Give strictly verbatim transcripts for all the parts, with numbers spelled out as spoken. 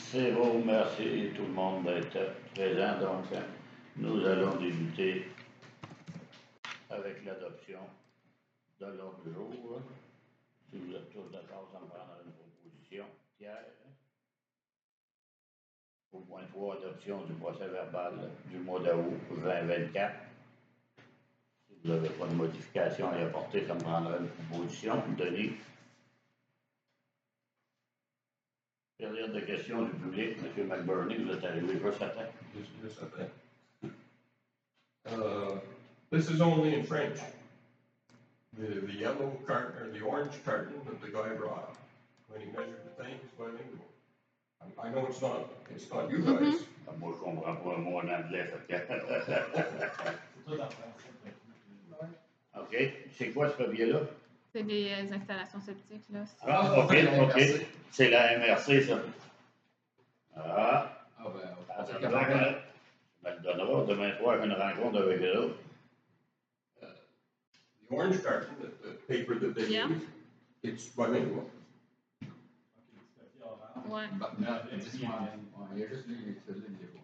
C'est bon, merci tout le monde d'être présent. Donc, nous allons débuter avec l'adoption de l'ordre du jour. Si vous êtes tous d'accord, ça me prendra une proposition. Pierre? Au point trois, adoption du procès verbal du mois d'août vingt vingt-quatre. Si vous n'avez pas de modification à y apporter, ça me prendra une proposition. Denis? Période de questions du public. M. McBurney, vous êtes arrivé juste à temps. Just, just at that. Uh, this is only in French. The, the yellow carton, or the orange carton that the guy brought, when he measured the thing, is bilingual. I, I know it's not, it's not you guys. Mm-hmm. Moi, je comprends pas un mot en anglais. OK. C'est quoi ce papier-là? C'est des euh, installations septiques, là. Ah, OK, OK. C'est la M R C, ça. Ah. Ah, ben, Ah, ça me donne, ça me donnera demain soir une rencontre avec eux. Uh, the orange carton, the, the paper that they Yeah. use, it's bilingual. Ouais. Bah, non, dis-moi, il y a juste les celui niveau.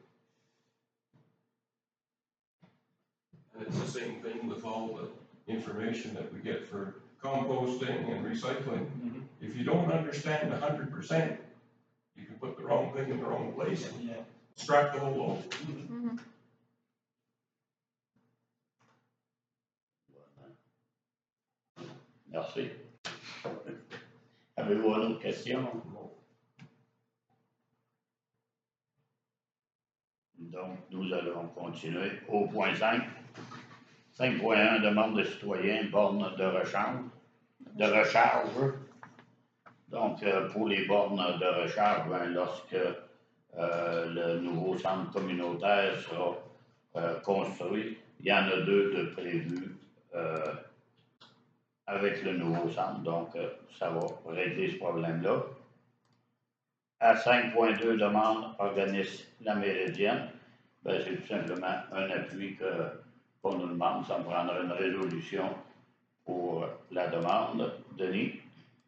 And it's the same thing with all the information that we get for composting and recycling. Mm-hmm. If you don't understand one hundred percent, you can put the wrong thing in the wrong place and Yeah. scrap the whole load. Mm-hmm. Merci. Avez-vous une autre question? Donc, nous allons continuer au point cinq. cinq point un, demande de citoyens, bornes de rechange, de recharge. Donc, euh, pour les bornes de recharge, ben, lorsque euh, le nouveau centre communautaire sera euh, construit, il y en a deux de prévus euh, avec le nouveau centre. Donc, euh, ça va régler ce problème-là. À cinq point deux, demande organisme La Méridienne. Ben, c'est tout simplement un appui que, qu'on nous demande. Ça me prendra une résolution pour la demande. Denis?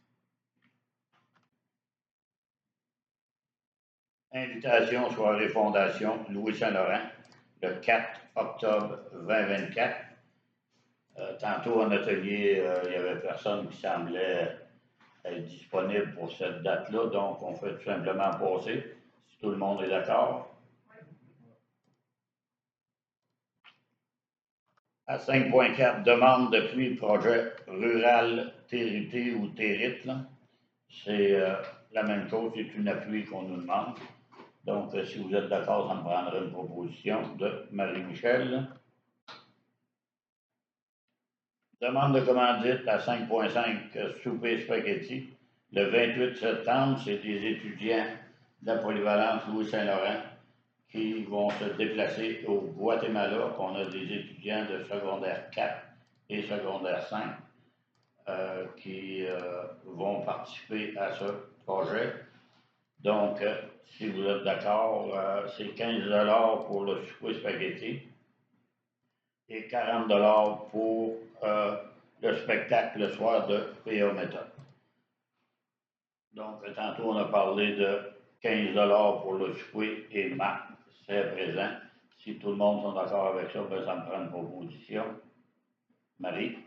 Invitation soirée fondation Louis-Saint-Laurent, le quatre octobre vingt vingt-quatre. Euh, tantôt en atelier, euh, il n'y avait personne qui semblait être disponible pour cette date-là, donc on fait tout simplement passer, si tout le monde est d'accord. À cinq point quatre, demande depuis le projet rural Territé ou Territe. C'est euh, la même chose, c'est une appui qu'on nous demande. Donc, euh, si vous êtes d'accord, ça me prendrait une proposition de Marie-Michel. Demande de commandite à cinq point cinq, euh, souper spaghetti. Le vingt-huit septembre, c'est des étudiants de la polyvalente Louis-Saint-Laurent qui vont se déplacer au Guatemala. On a des étudiants de secondaire quatre et secondaire cinq euh, qui euh, vont participer à ce projet. Donc, euh, si vous êtes d'accord, euh, c'est quinze dollars pour le souper spaghetti et quarante dollars pour euh, le spectacle le soir de P A Méthode. Donc, tantôt, on a parlé de quinze dollars pour le souper et Marc serait présent. Si tout le monde est d'accord avec ça, ben, ça me prend une proposition. Marie?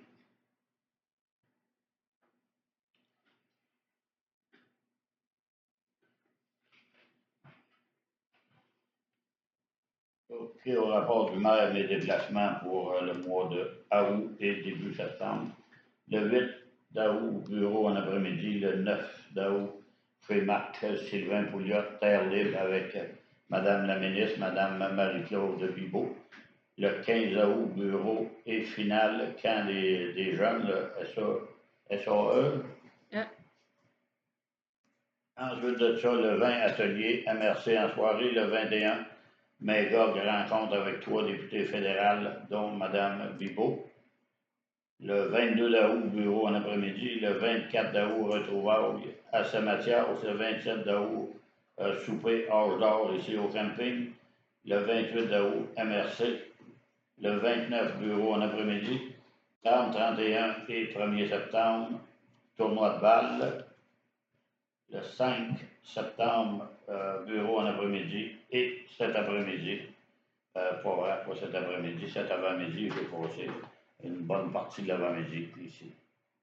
OK, au rapport du maire, mes déplacements pour euh, le mois de août et début septembre. Le huit d'août au bureau en après-midi, le neuf d'août chez Marc Sylvain Pouliot, Terre libre avec euh, Madame la ministre, Madame Marie-Claude Bibeau. Le quinze août, bureau et finale, camp des, des jeunes, le S A E. Yeah. Ensuite de ça, le vingt, atelier M R C en soirée, le vingt et un, Magog rencontre avec trois députés fédérales, dont Mme Bibeau. Le vingt-deux août, bureau en après-midi. Le vingt-quatre août, retrouvailles à Saint-Mathias. Le vingt-sept août, euh, souper hors d'or ici au camping. Le vingt-huit août, M R C. Le vingt-neuf, bureau en après-midi. trente, trente et un et premier septembre, tournoi de balle. le cinq septembre, euh, bureau en après-midi et cet après-midi, euh, pas vrai, pas cet après-midi, cet avant-midi, j'ai passé une bonne partie de l'avant-midi ici.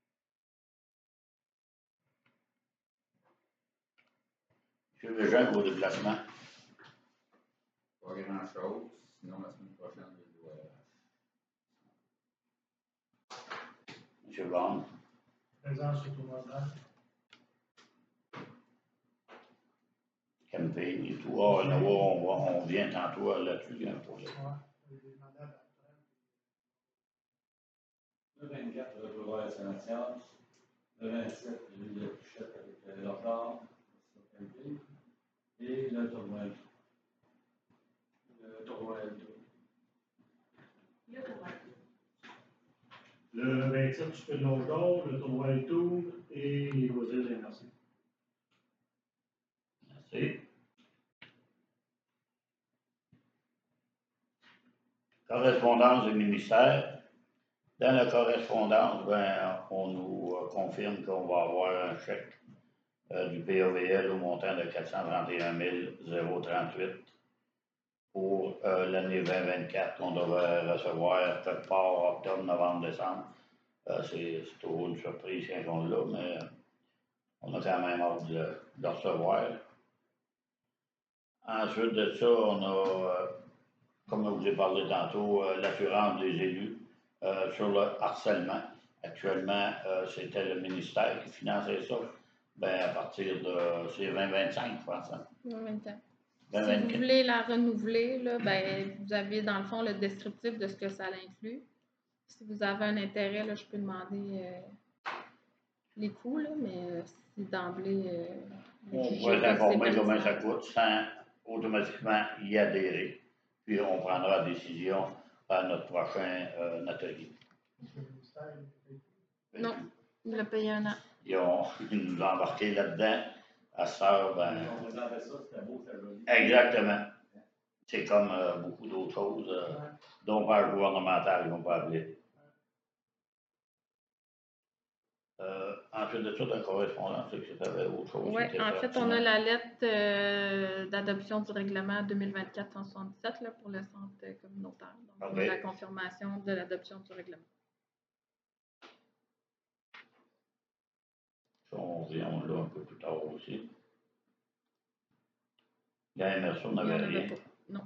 Je vais Jean au déplacement. Pas grand chose, sinon la semaine prochaine, je dois. Monsieur Bond. Présence sur tout le monde. Camping et tout. Ah, là, on, va, on vient tantôt là-dessus, hein, pour le. Le vingt-quatre, je vais voir la Saint-Mathias. Le vingt-sept, l'île de Pichette avec l'Ordard, sur camping. Et le tournoi. Le tournoi L deux. Le vingt-sept, tu fais de l'Ange d'Or, le tournoi et tout, et les loisirs de l'M R C. Merci. Correspondance du ministère. Dans la correspondance, ben, on nous euh, confirme qu'on va avoir un chèque euh, du P A V L au montant de quatre cent trente et un mille trente-huit pour euh, l'année vingt vingt-quatre qu'on devrait recevoir quelque part octobre, novembre, décembre. Euh, c'est toujours une surprise quand on l'a, mais on a quand même hâte de, de le recevoir. Ensuite de ça, on a, euh, comme je vous ai parlé tantôt, euh, l'assurance des élus. Euh, sur le harcèlement. Actuellement, euh, c'était le ministère qui finançait ça. Ben, à partir de, c'est vingt vingt-cinq, je pense. Hein? vingt vingt-quatre. vingt Si vous vingt-quatre. voulez la renouveler, là, ben, vous avez dans le fond le descriptif de ce que ça inclut. Si vous avez un intérêt, là, je peux demander euh, les coûts, là, mais euh, si d'emblée. Euh, On jugez pourrait pas que c'est informer combien ça pertinent. coûte sans automatiquement y adhérer. Puis on prendra la décision à notre prochain euh, atelier. Non, il a payé un an. Ils, ont, ils nous ont embarqué là-dedans. À cette heure, ben. On présentait ça, c'était beau, c'était joli. Exactement. C'est comme euh, beaucoup d'autres choses, euh, dont par gouvernemental, ils vont pas appeler. Euh, ensuite de ça, dans la correspondance, c'est que tu avais autre chose. Oui, en fait, on a la lettre euh, d'adoption du règlement deux mille vingt-quatre cent soixante-dix-sept là, pour le centre communautaire. Donc, Okay. on a la confirmation de l'adoption du règlement. Ça, on vient, on l'a un peu plus tard aussi. La M R C, on n'avait rien. Pas. Non.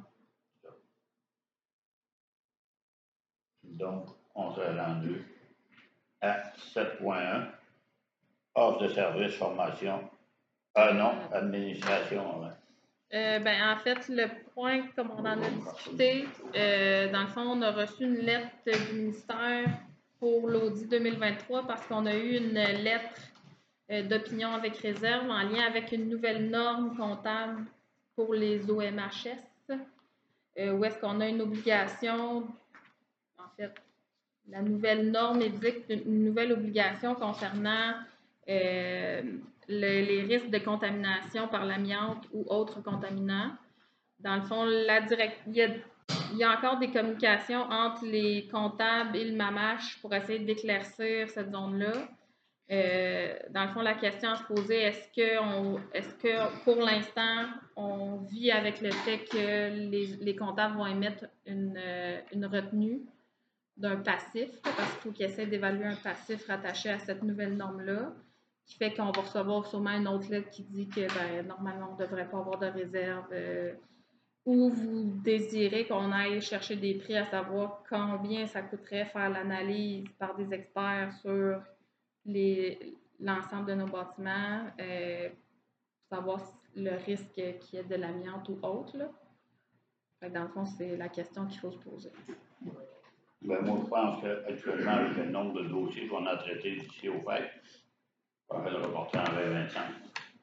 Donc, on s'est rendu à sept point un. Offre de service, formation. Ah non, administration. Ouais. Euh, ben, en fait, le point, comme on en a discuté, euh, dans le fond, on a reçu une lettre du ministère pour l'audit deux mille vingt-trois parce qu'on a eu une lettre euh, d'opinion avec réserve en lien avec une nouvelle norme comptable pour les O M H S, euh, où est-ce qu'on a une obligation, en fait, la nouvelle norme édicte une nouvelle obligation concernant euh, le, les risques de contamination par l'amiante ou autres contaminants. Dans le fond, la direct, il, y a, il y a encore des communications entre les comptables et le MAMACH pour essayer d'éclaircir cette zone-là. Euh, dans le fond, la question à se poser, est-ce que, on, est-ce que pour l'instant, on vit avec le fait que les, les comptables vont émettre une, une retenue d'un passif, parce qu'il faut qu'ils essaient d'évaluer un passif rattaché à cette nouvelle norme-là, qui fait qu'on va recevoir sûrement une autre lettre qui dit que ben, normalement, on ne devrait pas avoir de réserve, euh, ou vous désirez qu'on aille chercher des prix à savoir combien ça coûterait faire l'analyse par des experts sur les, l'ensemble de nos bâtiments, euh, savoir le risque qu'il y ait de l'amiante ou autre. Là. Fait que dans le fond, c'est la question qu'il faut se poser. Ben, moi, je pense qu'actuellement, avec le nombre de dossiers qu'on a traités d'ici au fait, on va le reporter en vingt vingt-cinq.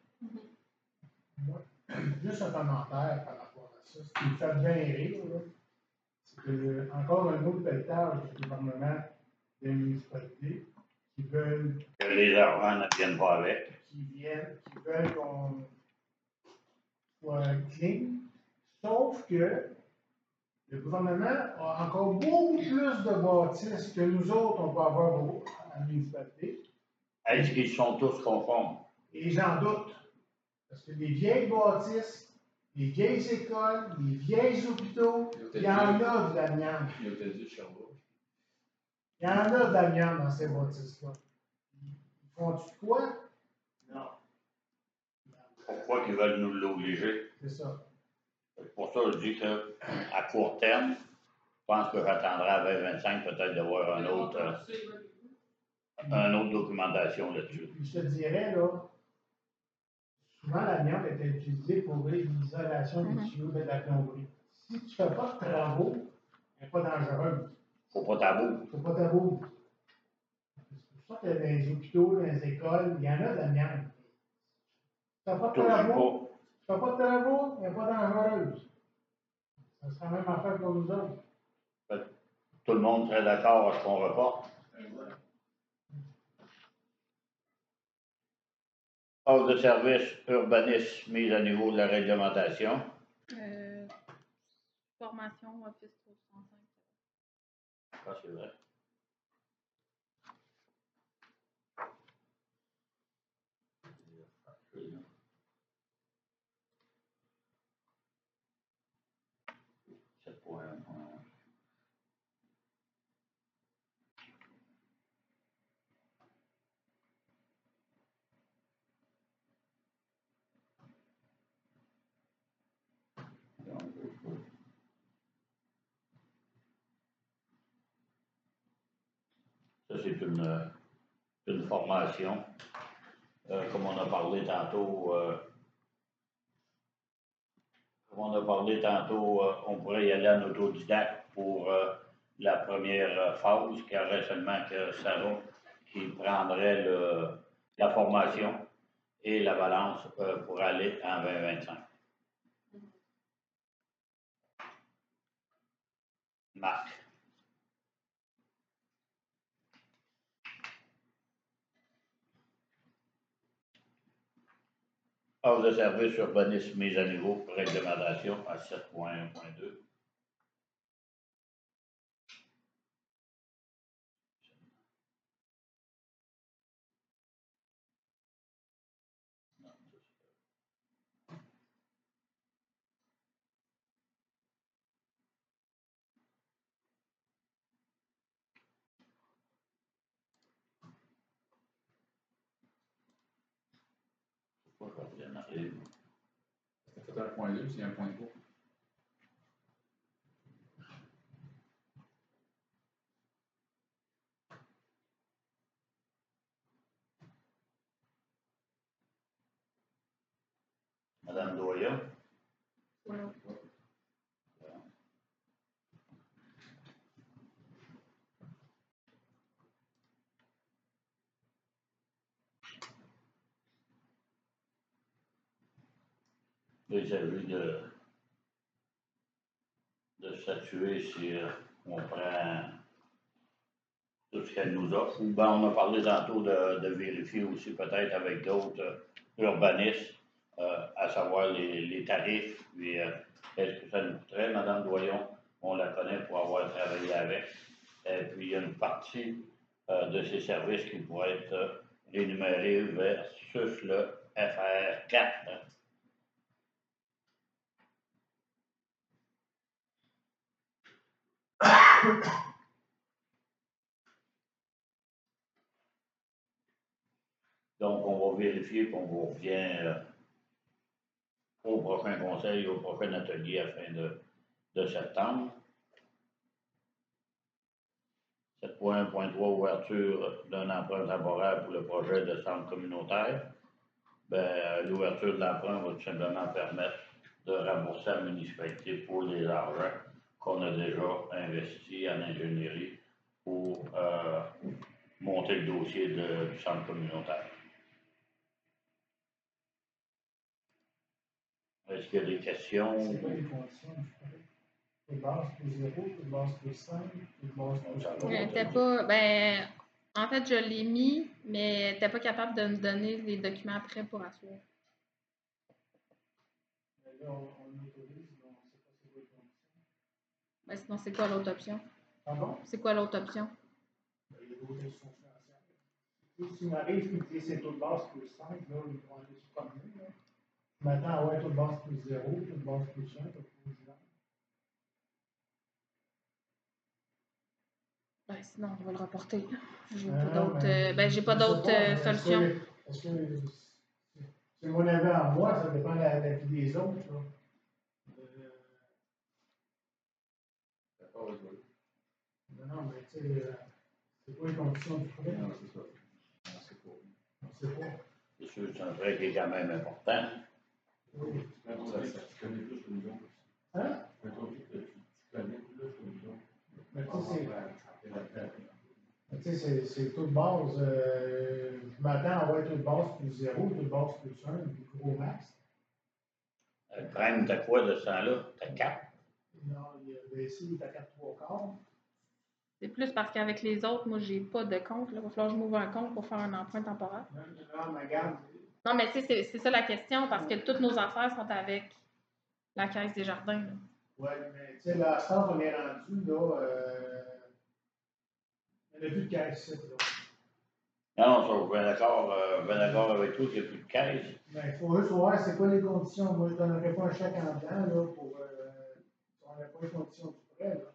Mm-hmm. Juste un commentaire par rapport à ça. Ce qui me fait bien rire, là, c'est que, encore un autre pelletage du gouvernement des municipalités qui veulent. Que les argents ne viennent pas avec. Qui viennent, qui veulent qu'on soit clean. Sauf que le gouvernement a encore beaucoup plus de bâtisses que nous autres, on peut avoir à la municipalité. Est-ce qu'ils sont tous conformes? Et j'en doute. Parce que les vieilles bâtisses, les vieilles écoles, les vieilles hôpitaux, il y en a de l'amiante. Il y a peut-être dit Sherbrooke. Il y en a de l'amiante dans ces bâtisses-là. Ils font-tu de quoi? Non. Pourquoi qu'ils veulent nous l'obliger? C'est ça. Pour ça, je dis qu'à court terme, je pense que j'attendrai à vingt vingt-cinq peut-être de voir un autre, euh, une autre documentation là-dessus. Puis je te dirais, là, souvent l'amiante était utilisée pour l'isolation des Mhm. tuyaux de la plomberie. Si tu ne fais pas de travaux, elle n'est pas dangereuse. Faut pas tabou. Il ne faut pas tabou. C'est pour ça que dans les hôpitaux, dans les écoles, il y en a de l'amiante. Tu ne fais pas de Touche travaux, pas. tu ne fais pas de travaux, elle n'est pas dangereuse. Ça sera même affaire pour nous autres. Tout le monde serait d'accord à ce qu'on reporte. Offre de service, urbanisme, mise à niveau de la réglementation. Euh, formation Office trois cent cinq. Ça, c'est vrai. sept point un. Ça, c'est une, une formation. Euh, comme on a parlé tantôt, euh, comme on a parlé tantôt, euh, on pourrait y aller en autodidacte pour euh, la première euh, phase, qui aurait seulement que Sarah qui prendrait le, la formation et la balance euh, pour aller en vingt vingt-cinq. Marc. Offre de service urbanisme mise à niveau, réglementation à sept point un point deux. Pourquoi je reviens en arrière? Ça fait un point deux, c'est un point trois. Madame Doyen. Voilà. Il s'agit de, de statuer si euh, on prend tout ce qu'elle nous offre. Ou bien on a parlé tantôt de, de vérifier aussi peut-être avec d'autres euh, urbanistes, euh, à savoir les, les tarifs, puis euh, est-ce que ça nous coûterait, Madame Doyon, on la connaît pour avoir travaillé avec. Et puis il y a une partie euh, de ces services qui pourraient être euh, rémunérés versus le F R quatre. Hein. Donc, on va vérifier qu'on vous revient euh, au prochain conseil, au prochain atelier à la fin de, de septembre. sept point un point trois, ouverture d'un emprunt temporaire pour le projet de centre communautaire. Ben, l'ouverture de l'emprunt va tout simplement permettre de rembourser à la municipalité pour les argents qu'on a déjà investis en ingénierie pour euh, monter le dossier de, du centre communautaire. Est-ce qu'il y a des questions? C'est quoi les conditions? Les bases plus zéro, les bases plus cinq, les bases plus Ça va. trois. Elle était pas. Ben, en fait, je l'ai mis, mais elle n'était pas capable de nous donner les documents après pour asseoir. Mais là, on, on autorise, mais on ne sait pas c'est quoi les conditions. Ben, sinon, c'est quoi l'autre option? Pardon? C'est quoi l'autre option? Ben, il y a d'autres institutions financières. Si tu m'arrives et que c'est taux de base plus cinq, là, ils vont aller se promener. Là. Maintenant, ouais, tout base plus zéro, tout base plus un, tout plus zéro. Ben, sinon, on va le reporter. J'ai Ah, pas d'autres, mais euh, ben, j'ai pas je sais d'autres pas, euh, est-ce solutions. que- Est-ce que c'est mon avis à moi, ça dépend de la, la vie des autres, là. Euh, C'est pas rigolo. non, non, mais tu sais, euh, c'est quoi les conditions du prêt? Non, c'est ça. On sait pas. On sait pas. C'est sûr que c'est un prêt qui est quand même important. Oui. Tu connais tu connais plus que nous autres. Hein? Je trouve que tu tu connais plus que nous autres. Mais tu On sais, va c'est- faire la tête. mais tu sais, c'est c'est taux de base. Euh, je m'attends à avoir taux de base plus zéro, taux de base plus un, puis gros max. Le prime, t'as quoi de ce temps-là? T'as quatre. Non, il a baissé, il est à quatre trois quarts. C'est plus parce qu'avec les autres, moi, j'ai pas de compte. Là. Il va falloir que je m'ouvre un compte pour faire un emprunt temporaire. Non, non, mais regarde. Non, mais tu sais, c'est c'est ça la question, parce que toutes nos affaires sont avec la Caisse des Jardins. Là. Ouais, mais tu sais, là, à ce temps, on est rendu, là. Euh, il n'y en a plus de caisse, là. Non, ça, je suis bien d'accord, euh, bien d'accord avec toi qu'il n'y a plus de caisse. Mais il faut juste voir c'est quoi les conditions. Moi, je ne donnerais pas un chèque en blanc, là, pour. Euh, si on n'a pas les conditions du prêt, là.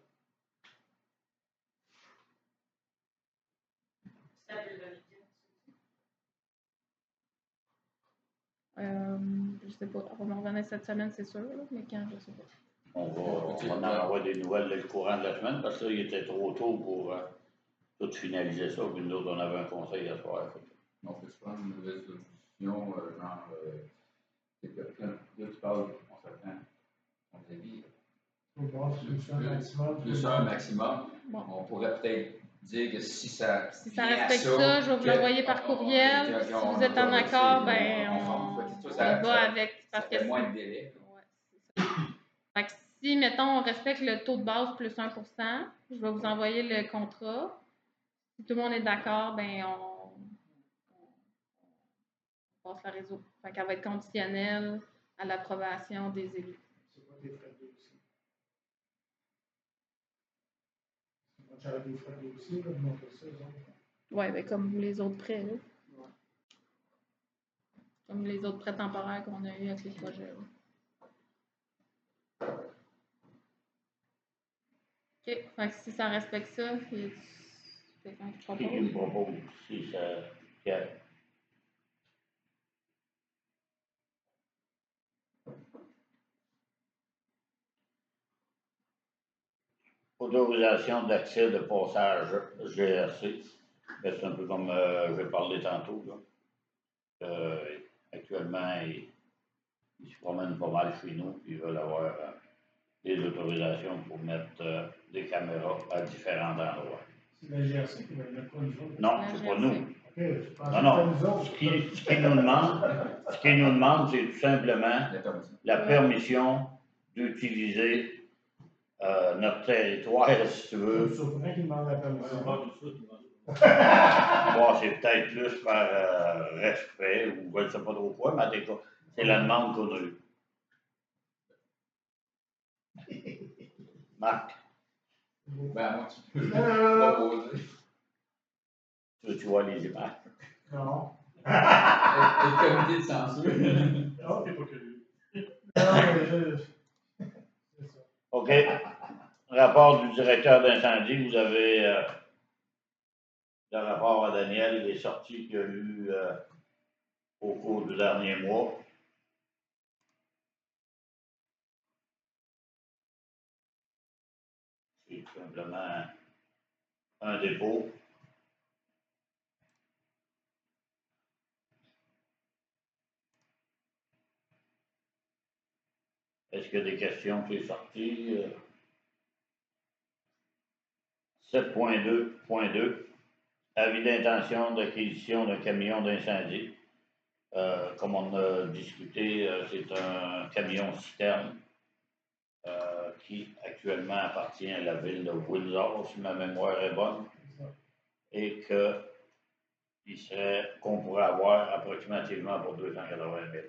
Euh, je sais pas. On va me revenir cette semaine, c'est sûr, là, mais quand, je sais pas. On va, on va en avoir des nouvelles le courant de la semaine parce que là, il était trop tôt pour euh, tout finaliser ça. Puis nous autres, on avait un conseil à soir. On peut se prendre une résolution, euh, genre, euh, c'est que là, là, tu parles, on s'attend, on a dit, Taux de base plus un maximum. plus un maximum, Bon. on pourrait peut-être dire que si ça. Si ça vient à respecte ça, je vais vous que- l'envoyer par on- on- courriel. que- Si qu'on vous êtes en autorise, accord, on- ben on on, forme. Fait que ça, on ça- y va ça- avec. Ça Parce que fait moins si- de délai. Ouais, c'est ça. Fait que si, mettons, on respecte le taux de base plus un pour cent, je vais vous envoyer le contrat. Si tout le monde est d'accord, ben on, on passe la réseau. Fait qu'elle va être conditionnelle à l'approbation des élus. C'est pas des frais de dossier. Moi, j'avais des frais de dossier, là, de montrer ça, eux autres. Ouais, ben comme les autres prêts, là. Comme les autres prêts temporaires qu'on a eu avec les projets. là. OK. Fait que si ça respecte ça, il y a quelqu'un qui Qui propose. me propose si ça. Pierre. Autorisation d'accès de passage G R C. Ben, c'est un peu comme euh, j'ai parlé tantôt. Là. Euh, actuellement, ils, ils se promènent pas mal chez nous, puis ils veulent avoir euh, des autorisations pour mettre euh, des caméras à différents endroits. C'est la G R C qui va le mettre pas nous autres. Non, La c'est pas G R C. nous. OK, je pensais Non, que non. c'était nous autres. Ce qu'ils ce qu'ils nous demandent, ce qu'ils nous demandent, c'est tout simplement La permission. la permission d'utiliser euh, notre territoire, si tu Je veux. suis surpris qu'il demande la permission. Pas tout de suite, non. Bon, c'est peut-être plus par euh, respect ou je ne sais pas trop quoi, mais en tout cas, c'est la demande qu'on a eue. Marc, Ben, moi, tu peux Euh. proposer. tu veux-tu voir les images? Non. Et le comité de censure. Non, t'es pas curieux. non, mais je. C'est ça. OK. Rapport du directeur d'incendie, vous avez euh, le rapport à Daniel, les sorties qu'il y a eu euh, au cours du dernier mois. C'est tout simplement un dépôt. Est-ce qu'il y a des questions qui sont sorties? Euh, sept point deux point deux. Avis d'intention d'acquisition d'un camion d'incendie. Euh, comme on a discuté, euh, c'est un camion citerne euh, qui actuellement appartient à la ville de Windsor, si ma mémoire est bonne, et que il serait, qu'on pourrait avoir approximativement pour deux cent quatre-vingt mille.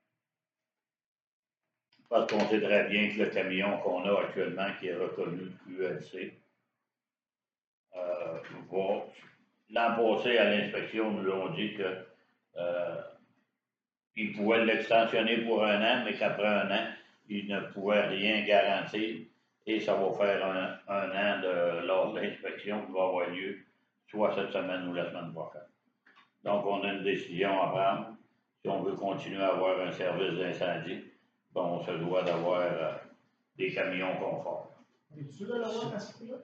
Parce qu'on sait très bien que le camion qu'on a actuellement, qui est reconnu Q L C, euh, va. L'an passé, à l'inspection, nous ont dit que euh, il pouvait l'extensionner pour un an, mais qu'après un an, il ne pouvait rien garantir. Et ça va faire un, un an de, lors de l'inspection qui va avoir lieu, soit cette semaine ou la semaine prochaine. Donc, on a une décision à prendre. Si on veut continuer à avoir un service d'incendie, ben, on se doit d'avoir euh, des camions conformes. Es-tu sûr de l'avoir à ce prix-là?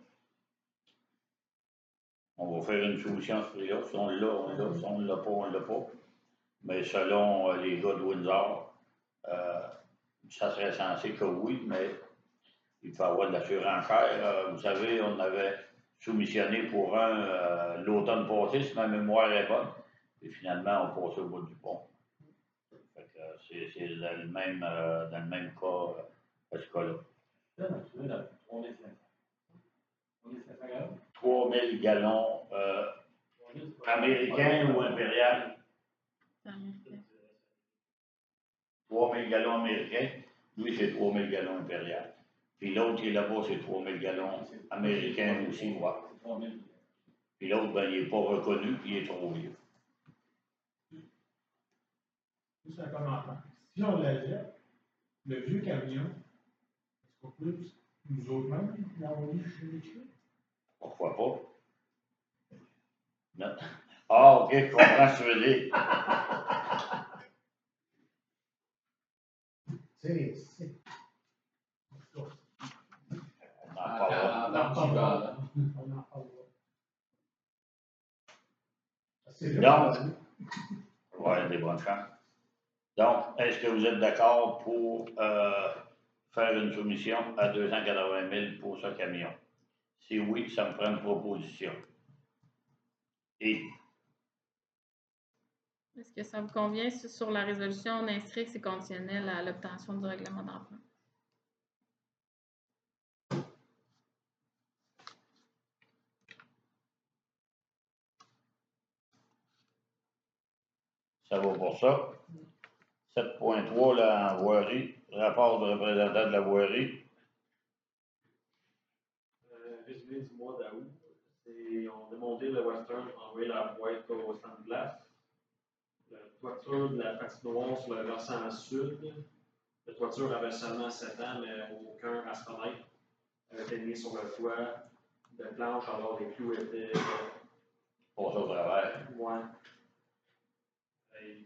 On va faire une solution à ce prix-là. Si on l'a, on l'a. Si on ne l'a pas, on ne l'a pas. Mais selon euh, les gars de Windsor, euh, ça serait censé que oui, mais il faut avoir de la surenchère. Euh, vous savez, on avait soumissionné pour un euh, l'automne passé, si ma mémoire est bonne, et finalement, on passait au bout du pont. Fait que, euh, c'est, c'est dans le même, euh, dans le même cas, euh, à ce cas-là. trois mille cinq cents. trois mille cinq cents gallons? trois mille gallons euh, américains ou impérial? Américain. trois mille gallons américains. Lui, c'est trois mille gallons impérial. Puis l'autre qui est là-bas, c'est trois mille gallons américains aussi, ouais. trois mille. Puis l'autre, ben, il n'est pas reconnu, puis il est trop vieux. Juste un commentaire. Si on l'achète, le vieux camion, est-ce qu'on peut, nous autres mêmes, l'envoyer chez les clients? Pourquoi pas? Non. Ah, ok, je comprends ce que tu veux dire. C'est, c'est. On en En parlera. en temps qui va, là. On en parlera. C'est Donc, là. ouais, des bonnes chances. Donc, est-ce que vous êtes d'accord pour euh, faire une soumission à deux cent quatre-vingt mille pour ce camion? Si oui, ça me prend une proposition. Et Est-ce que ça vous convient si sur la résolution, on inscrit que c'est conditionnel à l'obtention du règlement d'emprunt? ça va pour ça. sept point trois, là, en voirie, rapport de représentant de la voirie. Euh, résumé du mois d'août, c'est on a monté le Western, on a envoyé la boîte au stand de glace. La toiture de la patinoire sur le versant sud. La toiture avait seulement sept ans, mais aucun à se connaître. Elle était mise sur le toit de planche, alors les clous étaient. Pour ça au travers. Ouais. Et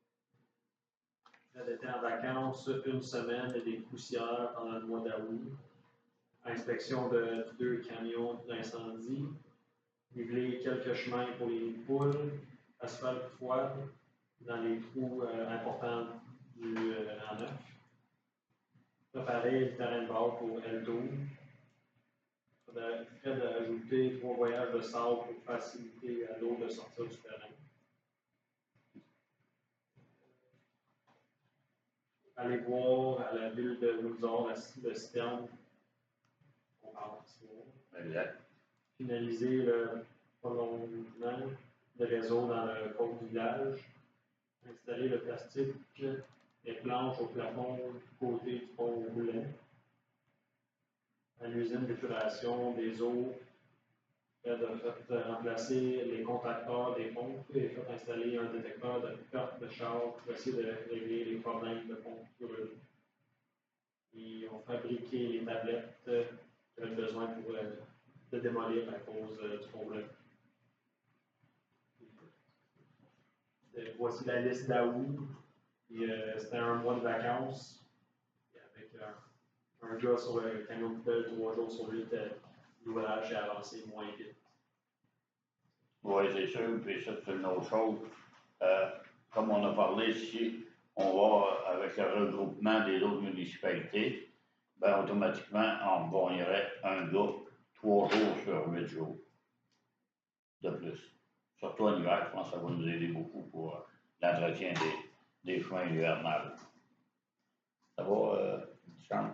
elle était en vacances une semaine et des poussières pendant le mois d'août. Inspection de deux camions d'incendie. Niveler quelques chemins pour les poules, asphalte froide dans les trous euh, importants du euh, en neuf. Préparer le terrain de bord pour L douze. Fait d'ajouter trois voyages de sable pour faciliter à l'eau de sortir du terrain. Aller voir à la ville de Windsor, la le citerne. On parle de Exact. finaliser le prolongement de réseau dans le corps du village, installer le plastique et planches au plafond du côté du pont roulant, à l'usine d'épuration des eaux, fait de, fait de remplacer les contacteurs des pompes et fait installer un détecteur de perte de charge pour essayer de régler les problèmes de pompes brûlées. Et on fabriqué les tablettes qu'on a besoin pour euh, de démolir à cause euh, du problème. Euh, voici la liste d'août. Euh, C'était un mois de vacances. Et avec un, un gars sur le camion de poubelle, trois jours sur huit, euh, l'ouvrage s'est avancé moins vite. Oui, c'est sûr. Puis ça, c'est une autre chose. Euh, comme on a parlé ici, on va, avec le regroupement des autres municipalités, ben automatiquement, on gagnerait un gars trois jours sur huit jours de plus. Surtout en hiver, je pense que ça va nous aider beaucoup pour euh, l'entretien des, des chemins hivernales. Ça va, euh, Charles?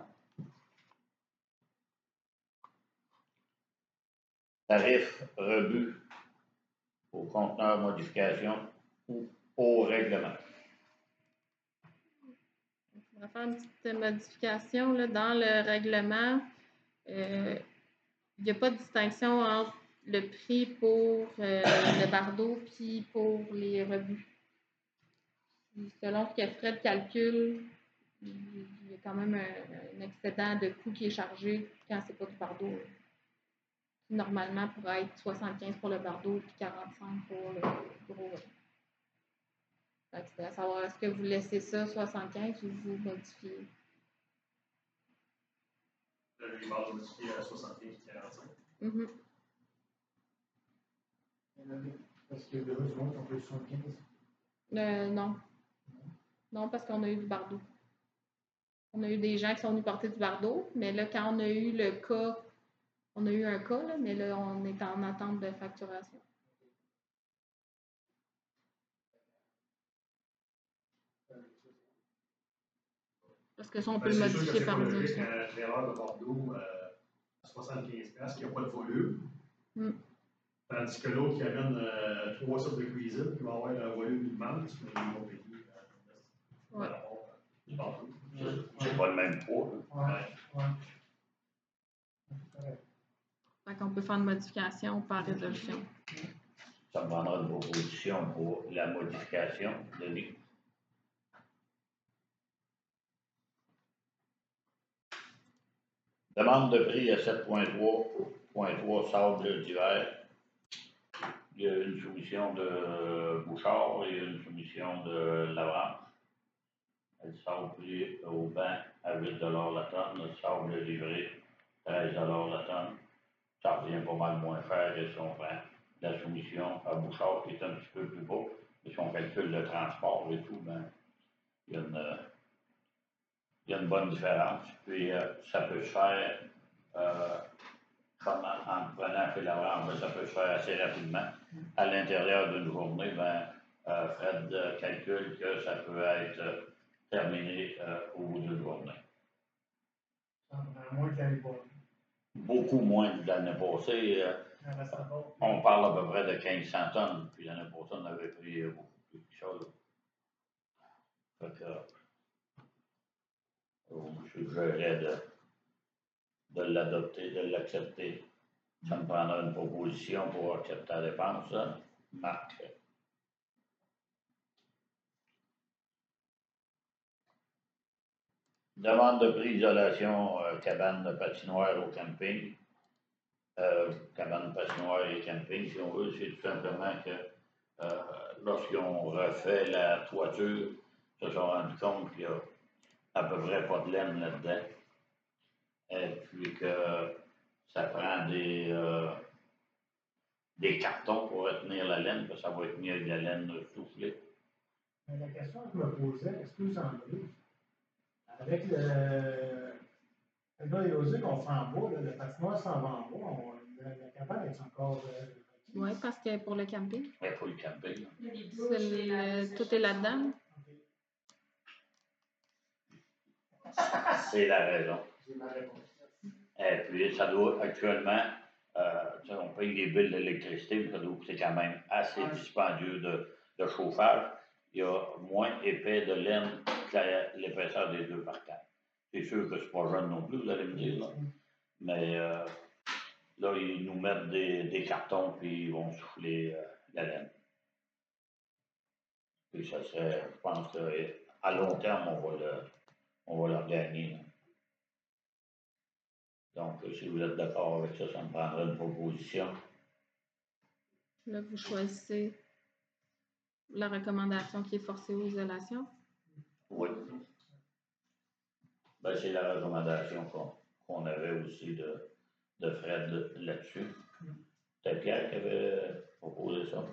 Tarif rebut au conteneur modification ou au règlement. On va faire une petite modification là, dans le règlement. Euh, il n'y a pas de distinction entre le prix pour euh, le bardeau puis pour les rebuts. Puis selon ce que Fred calcule, il y a quand même un, un excédent de coût qui est chargé quand c'est pas du bardeau. Là. Normalement, pourrait être soixante-quinze pour le bardeau et quarante-cinq pour le gros. Fait que c'est à savoir, est-ce que vous laissez ça soixante-quinze ou vous modifiez? Le rebord est modifié à soixante-quinze et quarante-cinq. Mm-hmm. Parce que le du monde, on peut soixante-quinze. Euh, non. Non, parce qu'on a eu du bardeau. On a eu des gens qui sont venus porter du bardeau, mais là, quand on a eu le cas, on a eu un cas, là, mais là, on est en attente de facturation. Parce que ça, on peut Ben, le c'est sûr que modifier c'est par pas logique réduction. un tireur de Bordeaux euh, à soixante-quinze piastres qui n'a pas de volume. Mm. Tandis que l'autre qui amène euh, trois sortes de cuisine, qui va avoir un volume immense, mais ils vont payer euh, Ouais. par rapport à du Bordeaux. C'est pas le même poids. Là. Ouais, ouais. Fait qu'on peut faire une modification par résolution. Ça me prendra une proposition pour la modification de l'île. Demande de prix à sept point trois point trois sable d'hiver. Il y a une soumission de Bouchard et une soumission de Lavranche. Le sable pris au banc à huit dollars la tonne, le sable livré treize dollars la tonne. Ça revient pas mal moins cher que si on prend la soumission à Bouchard qui est un petit peu plus bas. Mais si on calcule le transport et tout, ben, il y a une, il y a une bonne différence. Puis euh, ça peut se faire euh, comme en, en prenant chez Lavranche, ça peut se faire assez rapidement. À l'intérieur d'une journée, ben, euh, Fred euh, calcule que ça peut être euh, terminé euh, au bout d'une journée. Ça en prend moins que l'année passée. Beaucoup moins que l'année passée. Euh, Ça reste à bord. on parle à peu près de quinze cents tonnes, puis l'année passée, on avait pris euh, beaucoup plus de choses. Fait que, euh, je suggérerais de, de l'adopter, de l'accepter. Ça me prendra une proposition pour accepter la dépense. Hein? Marc. Demande de prix d'isolation euh, cabane de patinoire au camping. Euh, cabane patinoire et camping, si on veut, c'est tout simplement que euh, lorsqu'ils ont refait la toiture, ils se sont rendus compte qu'il y a à peu près pas de laine là-dedans. Et puis que ça prend des, euh, des cartons pour retenir la laine, parce que ça va être mis avec de la laine soufflée. Mais la question que je me posais, est-ce que vous en avez, avec le, le gars éosé qu'on fait en bois, là, le patinoire s'en va en bois, on, la, la cabane est encore. Euh, Oui, parce que pour le camping, Mais pour le camping. c'est le- tout est là-dedans. C'est la raison. C'est ma réponse. Et puis, ça doit actuellement, euh, on paye des billes d'électricité, mais ça doit coûter quand même assez dispendieux de, de chauffage. Il y a moins épais de laine que la- l'épaisseur des deux par quatre. C'est sûr que c'est pas jeune non plus, vous allez me dire, là. Mais euh, là, ils nous mettent des, des cartons puis ils vont souffler euh, la laine. Puis ça serait, je pense qu'à long terme, on va le, on va le regagner. Là. Donc, si vous êtes d'accord avec ça, ça me prendrait une proposition. Là, vous choisissez la recommandation qui est forcée aux isolations. Oui. Ben, c'est la recommandation qu'on qu'on avait aussi de, de Fred là-dessus. C'était Pierre qui avait proposé ça.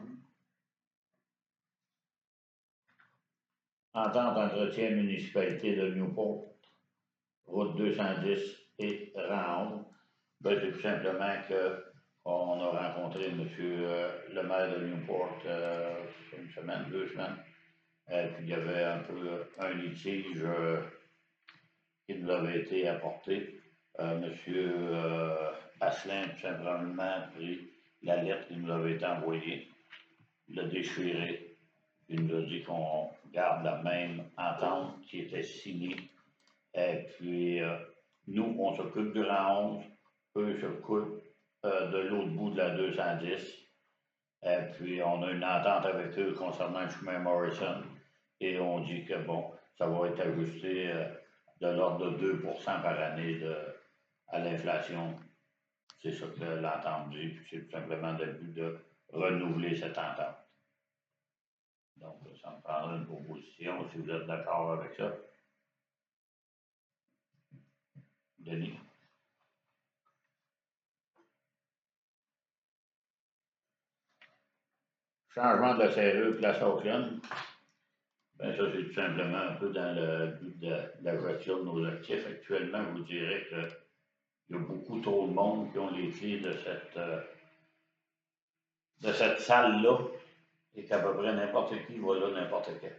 Entente entretien municipalité de Newport, route deux cent dix et rang onze. Ben, c'est tout simplement qu'on a rencontré M. Euh, le maire de Newport euh, une semaine, deux semaines. Euh, puis il y avait un peu un litige euh, qui nous avait été apporté. Euh, M. Euh, Asselin, tout simplement, a pris la lettre qui nous avait été envoyée, l'a déchirée. Il nous a dit qu'on garde la même entente qui était signée. Et puis, euh, nous, on s'occupe du rang onze, eux s'occupent euh, de l'autre bout de la deux cent dix. Et puis, on a une entente avec eux concernant le chemin Morrison. et on dit que bon, ça va être ajusté euh, de l'ordre de deux pour cent par année de, à l'inflation. C'est ça que l'entente dit, puis c'est tout simplement le but de renouveler cette entente. Donc, ça me prendra une proposition, si vous êtes d'accord avec ça. Denis? Changement de serrure, place Auckland. Ben ça, c'est tout simplement un peu dans le but de, de la gestion de nos actifs. Actuellement, je vous dirais qu'il y a beaucoup trop de monde qui ont les clés de cette, euh, de cette salle-là et qu'à peu près n'importe qui va là n'importe quand.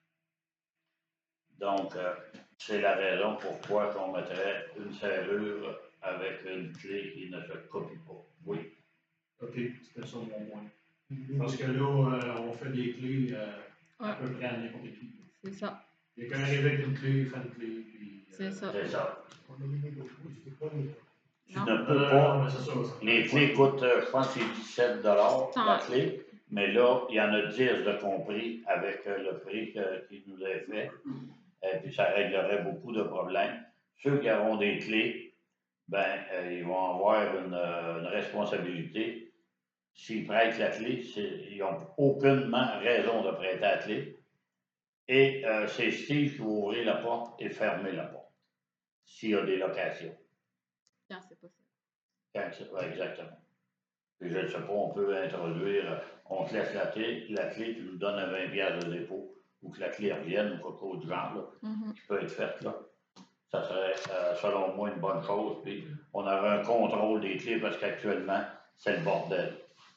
Donc, euh, c'est la raison pourquoi on mettrait une serrure avec une clé qui ne se copie pas. Oui. OK, c'était ça mon point. Parce que là, euh, on fait des clés euh, à Ouais. peu près à n'importe qui. C'est ça. Il y a qu'un arrivé avec une clé, il fait une clé, puis... C'est ça. C'est ça. On a mis des gros, c'est pas les. Tu Non. ne Non, peux non, pas. non, mais c'est ça, ça. Les clés coûtent, euh, je pense que c'est dix-sept dollars la Ouais. clé, mais là, il y en a dix de compris avec euh, le prix que- qu'il nous a fait. Et puis ça réglerait beaucoup de problèmes. Ceux qui auront des clés, ben, euh, ils vont avoir une, euh, une responsabilité. S'ils prêtent la clé, c'est- ils n'ont aucunement raison de prêter la clé. Et euh, c'est Steve qui va ouvrir la porte et fermer la porte. S'il y a des locations. Quand c'est possible. Quand c'est- ouais, exactement. Puis je ne sais pas, on peut introduire, euh, on te laisse la clé, la clé, tu nous donnes un vingt piastres de dépôt, ou que la clé revienne, ou quelque chose du genre, là, Mhm. qui peut être faite là. Ça serait, euh, selon moi, une bonne chose. Puis on aurait un contrôle des clés parce qu'actuellement, c'est le bordel.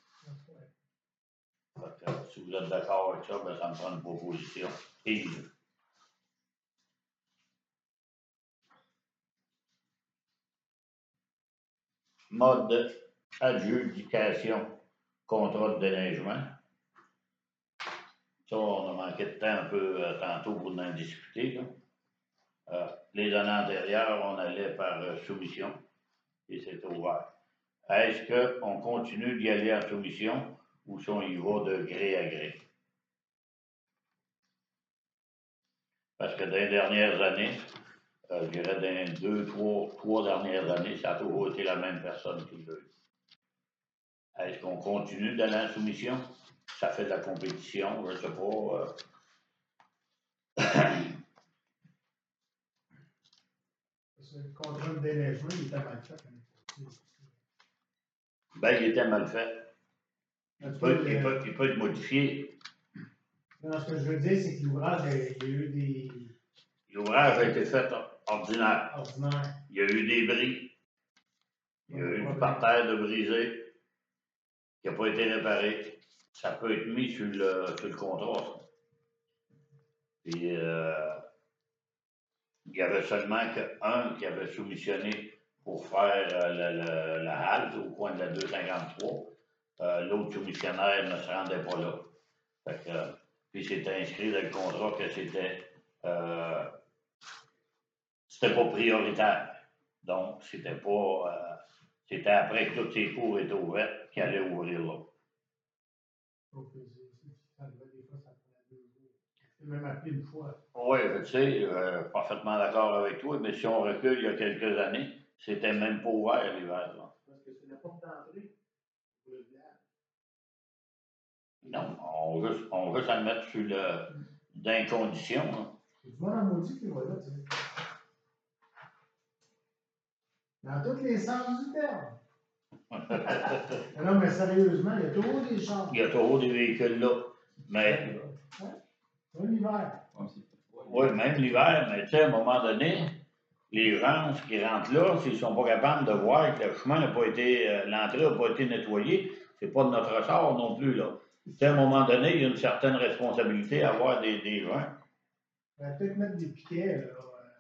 Fait que, euh, si vous êtes d'accord avec ça, ben, ça me prend une proposition. Yves. Mode adjudication, contrat de déneigement. Ça, on a manqué de temps un peu euh, tantôt pour en discuter. Là. Euh, les années antérieures, on allait par euh, soumission et c'était ouvert. Est-ce qu'on continue d'y aller en soumission ou si on y va de gré à gré? Parce que dans les dernières années, euh, je dirais dans les deux, trois, trois dernières années, ça a toujours été la même personne qui veut. Est-ce qu'on continue d'aller en soumission? Ça fait de la compétition, je ne sais pas. Euh... Le contrat de déneigement, il était mal fait. Ben, il était mal fait. En Il tout peut, cas, il le- peut, il peut être modifié. non, ce que je veux dire, c'est que l'ouvrage, il y a eu des L'ouvrage a été fait ordinaire. ordinaires. Il y a eu des bris. Il y a eu du parterre de brisé qui n'a pas été réparé. Ça peut être mis sur le, sur le contrat. Ça. Puis, euh, il y avait seulement qu'un qui avait soumissionné pour faire euh, le, le, la halte au coin de la deux cent cinquante-trois. Euh, L'autre soumissionnaire ne se rendait pas là. Fait que, euh, puis c'était inscrit dans le contrat que c'était euh, c'était pas prioritaire. Donc, c'était pas. Euh, c'était après que toutes ces cours étaient ouvertes qu'il allait ouvrir là. Donc, c'est- c'est- ça devait des fois, ça prenait deux jours. C'est même appelé une fois. Oui, je sais, euh, parfaitement d'accord avec toi, mais si on recule il y a quelques années, c'était même pas ouvert l'hiver. Là. Parce que c'est la porte d'entrée pour le village. Non, on veut, on veut s'en mettre sur le d'incondition. Hein. C'est du monde en maudit qui va là, tu sais. Dans tous les sens du terme. Non, mais sérieusement, il y a toujours des chambres. Il y a toujours des véhicules là. Mais, Ouais. Même l'hiver. Comme si tu vois, oui, même l'hiver, mais tu sais, à un moment donné, les gens qui rentrent là, s'ils ne sont pas capables de voir que le chemin n'a pas été, euh, l'entrée n'a pas été nettoyée, c'est pas de notre ressort non plus, là. Tu sais, à un moment donné, il y a une certaine responsabilité à avoir des, des gens. On va peut-être mettre des piquets, là. Euh,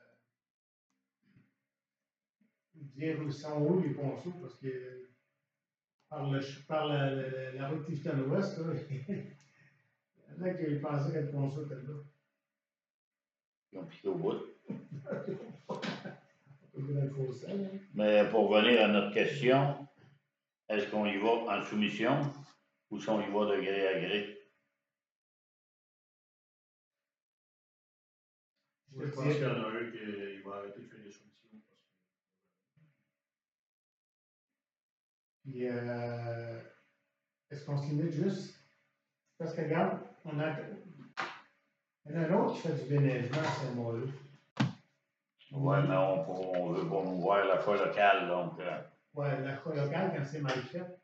dire où ils sont où les ponceaux, parce que par, le, par la, la, la route Clifton-Ouest, là, il y en a qui pensaient que le ponceau était là. Ils ont piqué au bout. Un peu dans le fossé, là. Mais pour revenir à notre question, est-ce qu'on y va en soumission ou si on y va de gré à gré? Moi, je pense qu'il y en a un qui va arrêter de faire des soumissions. Puis, euh, est-ce qu'on se limite juste? Parce que, regarde, on a. Il y en a un autre qui fait du déneigement à Saint-Maurice. Ouais, mais on, on veut promouvoir l'achat local, donc. Euh, Ouais, l'achat local, quand c'est mal fait.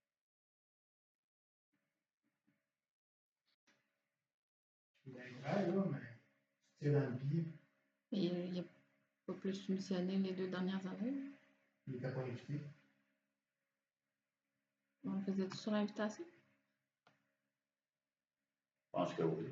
C'est bien vrai, là, mais c'est dans le pied. Il n'a pas plus soumissionné les deux dernières années. Il n'était pas invité. On faisait tout sur l'invitation. je pense que oui.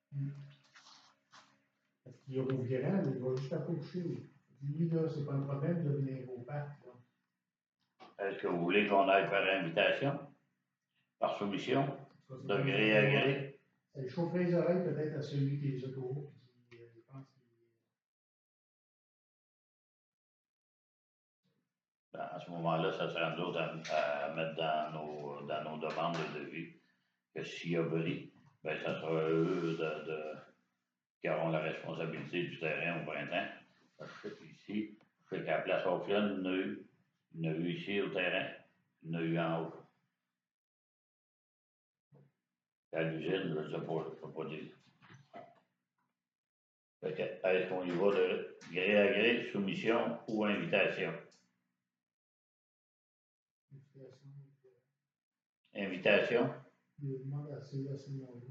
Parce qu'il est rouvirant, il va juste accoucher. Lui, là, c'est pas un problème de venir au parc. là. Est-ce que vous voulez qu'on aille par invitation? Par soumission? Ça, c'est De pas- gré à gré? Ça lui chaufferait les oreilles peut-être à celui qui les a autour. Puis, euh, je pense qu'il. Ben, à ce moment-là, ça serait nous autres à, à mettre dans nos, dans nos demandes de devis que s'il y a bris, ben, ça sera eux de, de, qui auront la responsabilité du terrain au printemps. Parce que je sais qu'ici, je sais qu'à la place Auckland, il y en a eu. Il y en a eu ici au terrain. Il y en a eu en haut. À l'usine, je ne sais pas, je ne peux pas dire. Fait que, est-ce qu'on y va de gré à gré, soumission ou invitation? Invitation? Il demande à ces, à ces noms-là.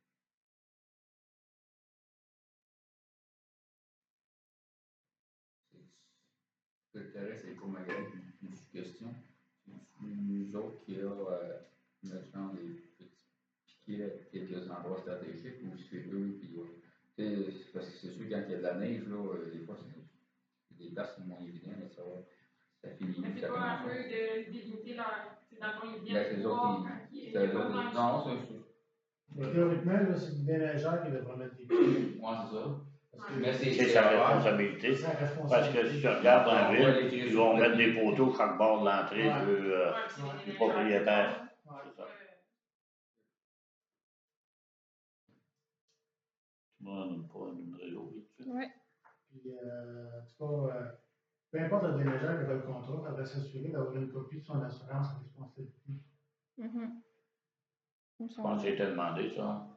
Ce qui m'intéresse, c'est pour Magali une, une suggestion. C'est nous autres qui avons euh, notre genre des petits piquets à quelques endroits stratégiques ou c'est eux qui ont. C'est parce que c'est sûr, quand il y a de la neige, là, euh, des fois, c'est des places qui sont moins évidentes de savoir ça finit. Mais c'est pas un peu de délimiter leur. C'est dans le fond, ils Ben, viennent c'est eux voir autres quand qui. il C'est est eux pas autres. dans le Non, champ. c'est. Mais théoriquement, là, c'est le déneigeur qui devrait mettre les pieds. Moi, c'est ça. Parce que Mais c'est. C'est sa responsabilité. c'est sa Parce responsabilité. que si tu regardes en Ouais, ville, les- ils vont mettre des poteaux chaque bord de l'entrée Ouais. de euh, Ouais, puis c'est du des propriétaire. Ouais. C'est ça. Euh, Tu m'en donnes pas une réseau vite. Ouais. Puis, euh, en tout cas, euh, peu importe le déneigeur qui a le contrat, il faudrait s'assurer d'avoir une copie de son assurance en responsabilité. Mhm. Ils Je sont- pense que c'était demandé, ça.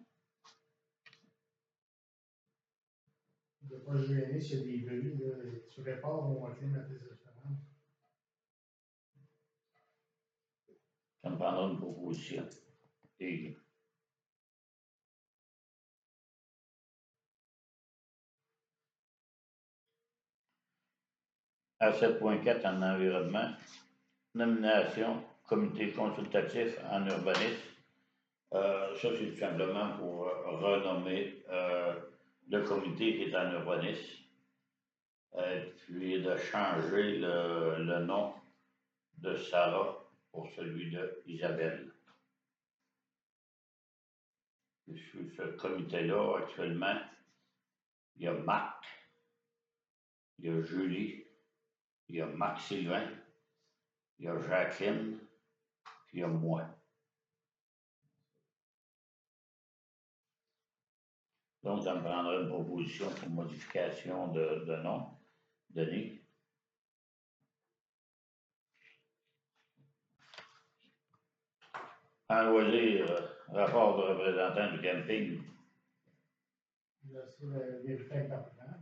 Il ne doit pas se gêner s'il y a des bris, là, tu répares au Watling à tes assurances. Ça me prendra une proposition. Et à sept point quatre en environnement, nomination, comité consultatif en urbanisme. Euh, ça, c'est tout simplement pour euh, renommer euh, le comité qui est en urbanisme. Et puis de changer le, le nom de Sarah pour celui de Isabelle. Et sur ce comité-là, actuellement, il y a Marc, il y a Julie, il y a Marc-Sylvain, il y a Jacqueline, puis il y a moi. Donc, ça me prendra une proposition pour modification de, de nom. Denis? En loisir, euh, rapport de représentant du camping. Là, c'est le vérifier avec la plan.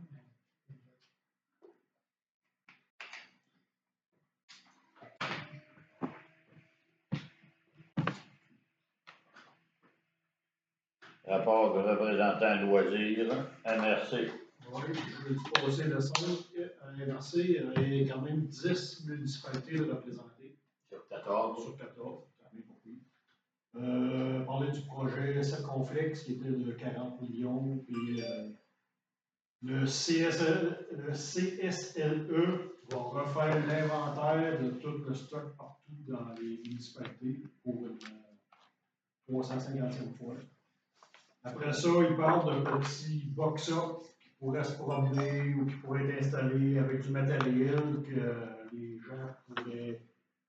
Rapport de représentant loisirs, M R C. Oui, je veux passer le cinq à N R C, il y a quand même dix municipalités représentées. Sur quatorze. Sur quatorze, quand même beaucoup. Euh, parler du projet Circonflex qui était de quarante millions, puis euh, le, C S L, le C S L E va refaire l'inventaire de tout le stock partout dans les municipalités pour une euh, trois cent cinquantième fois. Après ça, il parle d'un petit box-up qui pourrait se promener ou qui pourrait être installé avec du matériel que les gens pourraient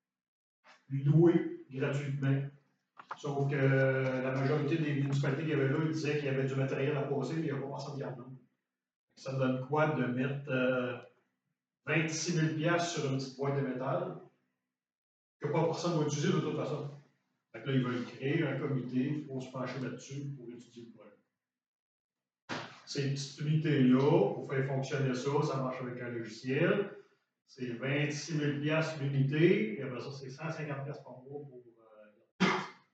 louer gratuitement. Sauf que la majorité des municipalités qu'il y avait là, ils disaient qu'il y avait du matériel à passer, mais il n'y a pas assez de garde. ça donne quoi de mettre euh, vingt-six mille piastres sur une petite boîte de métal que pas personne ne va utiliser de toute façon. Fait que là, ils veulent créer un comité pour se pencher là-dessus pour étudier le projet. Ces petites unités-là, pour faire fonctionner ça, ça marche avec un logiciel. C'est vingt-six mille piastres l'unité, et après ça, c'est cent cinquante piastres par mois pour. Euh,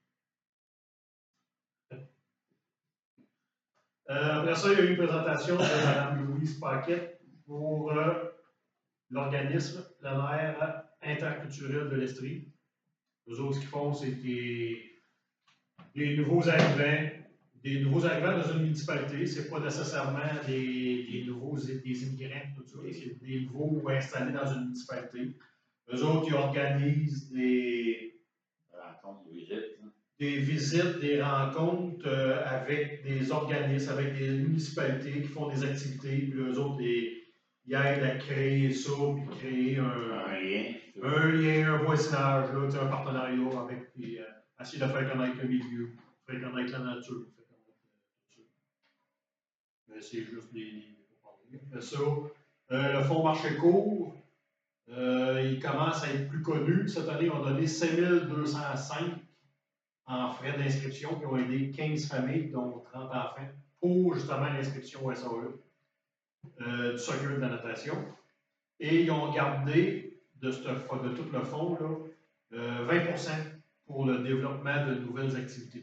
euh, après ça, il y a eu une présentation de Mme Louise Paquette pour euh, l'organisme, l'A R interculturel de l'Estrie. Eux autres, ce qu'ils font, c'est des, des nouveaux arrivants, des nouveaux arrivants dans une municipalité. C'est pas nécessairement des, des nouveaux des immigrants, tout ça. C'est des nouveaux installés dans une municipalité. Eux autres, ils organisent des rencontres, visites. Hein. Des visites, des rencontres euh, avec des organismes, avec des municipalités qui font des activités. Puis eux autres, les, ils aident à créer ça, puis créer un, Un lien. un lien, un voisinage, là, un partenariat avec, puis euh, essayer de faire connaître le milieu, faire connaître la nature, faire connaître tout ça. Mais c'est juste des livres pour parler. Après ça, euh, le fonds marché court, euh, il commence à être plus connu. Cette année, ils ont donné cinq mille deux cent cinq en frais d'inscription qui ont aidé quinze familles, dont trente enfants, pour justement l'inscription au S A E, euh, du soccer de la natation. Et ils ont gardé de, ce, de tout le fonds là, euh, vingt pour cent pour le développement de nouvelles activités.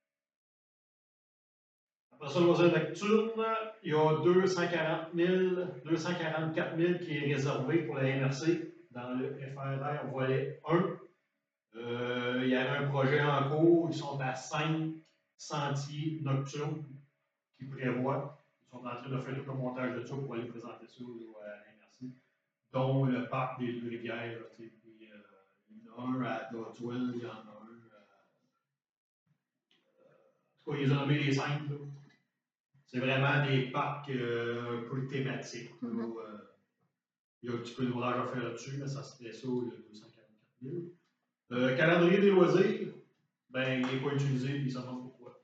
Après ça, le loisir nocturne, il y a deux cent quarante mille, deux cent quarante-quatre mille qui est réservé pour la M R C dans le F R R volet un. Euh, il y a un projet en cours, ils sont à cinq sentiers nocturnes qui prévoient. Ils sont en train de faire tout le montage de ça pour aller présenter ça à la M R C, dont le parc des deux rivières. Puis, euh, il y en a un à Dotwell, il y en a un à. En tout cas, ils ont nommé les cinq. Là. C'est vraiment des parcs euh, un peu thématiques. Mm-hmm. Là, euh, il y a un petit peu d'ouvrage à faire là-dessus, mais ça serait ça, le deux cent quarante-quatre mille. Euh, calendrier des loisirs, ben, il n'est pas utilisé et il s'en demande pourquoi.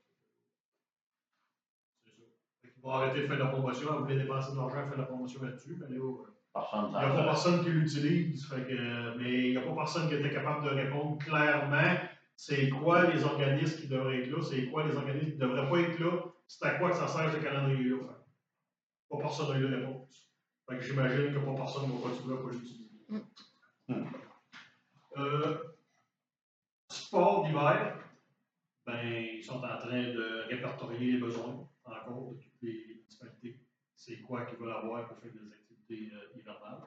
C'est ça. Il va arrêter de faire de la promotion. On voulait dépenser de l'argent à faire de la promotion là-dessus, mais là, il n'y a pas personne qui l'utilise. Mais il n'y a pas personne qui était capable de répondre clairement c'est quoi les organismes qui devraient être là, c'est quoi les organismes qui ne devraient pas être là, c'est à quoi que ça sert ce calendrier-là. Pas personne n'a eu de réponse. Fait que j'imagine que pas personne ne va continuer à pas l'utiliser. Mm. Euh, Sport d'hiver, ben, ils sont en train de répertorier les besoins encore de toutes les municipalités. C'est quoi qu'ils veulent avoir pour faire des activités euh, hivernales.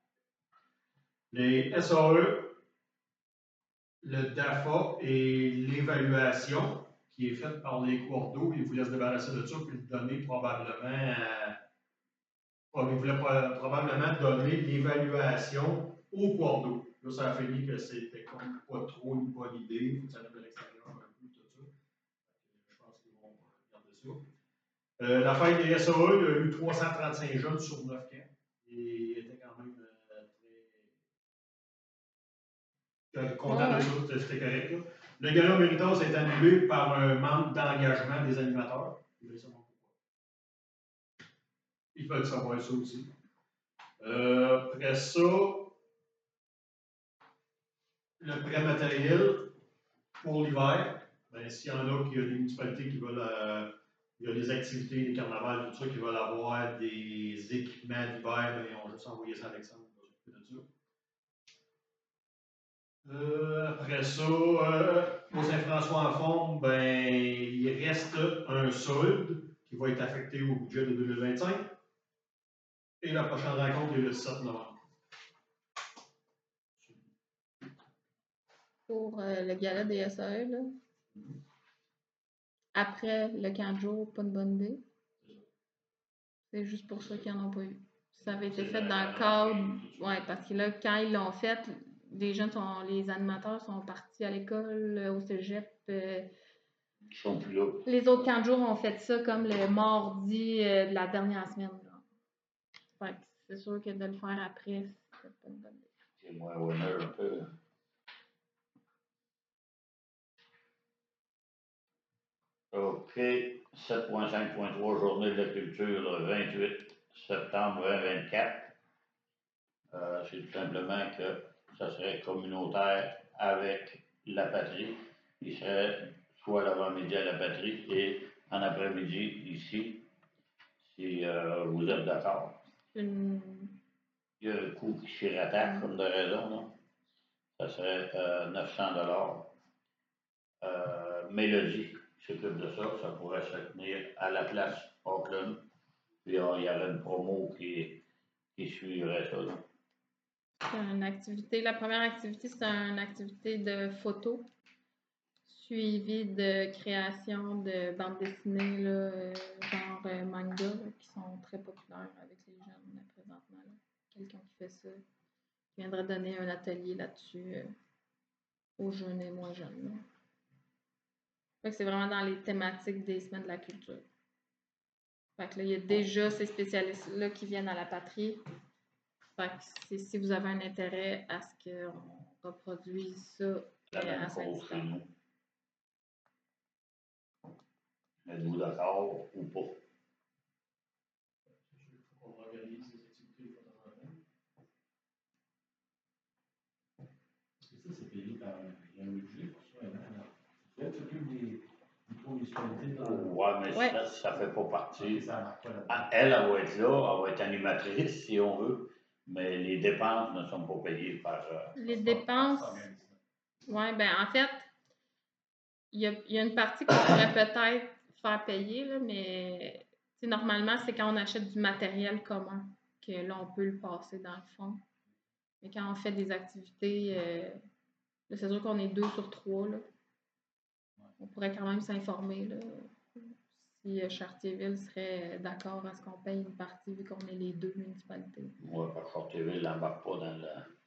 Les S A E, le D A F A et l'évaluation qui est faite par les cours d'eau, ils voulaient se débarrasser de ça puis le donner probablement à. Ils voulaient probablement donner l'évaluation au cours d'eau. Là, ça a fini que c'était comme pas trop une bonne idée, il faut que ça vienne de l'extérieur un peu, tout ça. Je pense qu'ils vont regarder ça. Euh, la fête des S A E, il y a eu trois cent trente-cinq jeunes sur neuf camps. Et était quand même euh, très. Content de ça, c'était correct. Là. Le gala Méritos est annulé par un manque d'engagement des animateurs. Ils veulent savoir pourquoi. Ils veulent savoir ça aussi. Euh, après ça, le prêt matériel pour l'hiver, ben, s'il y en a qui a des municipalités qui veulent, euh, il y a des activités, des carnavals, tout ça, qui veulent avoir des équipements d'hiver, ben, ils ont juste envoyé ça à Alexandre pour s'occuper de ça. Euh, après ça, euh, pour Saint-François en forme, ben, il reste un solde qui va être affecté au budget de deux mille vingt-cinq. Et la prochaine rencontre est le sept novembre. Pour euh, le gala des S A E, là. Mm-hmm. Après le camp de jour, pas une bonne idée. C'est juste pour ça qu'ils n'en ont pas eu. Ça avait été fait dans le cadre. Oui, parce que là, quand ils l'ont fait, les jeunes sont, les animateurs sont partis à l'école, au cégep. Euh, Ils sont plus là. Les autres camps de jour ont fait ça comme le mardi euh, de la dernière semaine. Là. Fait que c'est sûr que de le faire après, c'est pas une bonne idée. C'est moins honneur un peu. OK. sept point cinq point trois, journée de la culture, vingt-huit septembre vingt vingt-quatre. Euh, c'est tout simplement que ça serait communautaire avec la patrie. Il serait soit l'avant-midi à la patrie et en après-midi ici, si euh, vous êtes d'accord. Une... Il y a un coût qui s'y rattache, comme de raison, là. Ça serait euh, neuf cents dollars. Euh, Mélodie s'occupe de ça, ça pourrait se tenir à la place Auckland. Puis euh, il y aurait une promo qui, qui suivrait ça. Là. C'est une activité. La première activité, c'est une activité de photo suivie de création de bandes dessinées, là, euh, genre euh, manga, là, qui sont très populaires avec les jeunes là, présentement. Là. Quelqu'un qui fait ça, qui viendrait donner un atelier là-dessus euh, aux jeunes et moins jeunes. Là. Fait que c'est vraiment dans les thématiques des semaines de la culture. Fait que là, il y a déjà ces spécialistes-là qui viennent à la patrie. Fait que si vous avez un intérêt à ce qu'on reproduise ça La euh, même à chose chez Saint-Eustache. nous. Êtes-vous d'accord ou pas? C'est sûr qu'il faut qu'on organise des activités de temps en temps. Est-ce que ça, c'est payé par il y a un budget pour ça, hein? C'est elle qui s'occupe des micro-municipalités dans le. Ouais, mais Ouais. ça, ça fait pas partie. Ça marque pas Ah, là-dedans. Elle, elle va être là, elle va être animatrice si on veut, mais les dépenses ne sont pas payées par. Euh, Les Ça, dépenses, ça s'organise. ouais, ben en fait, il y a, il y a une partie qu'on pourrait peut-être faire payer, là, mais tu sais, normalement, c'est quand on achète du matériel commun que là, on peut le passer dans le fond. Mais quand on fait des activités, euh, là, c'est sûr qu'on est deux sur trois, là. On pourrait quand même s'informer, là, si euh, Chartierville serait d'accord à ce qu'on paye une partie vu qu'on est les deux municipalités. moi, par Chartierville, n'embarque pas dans le.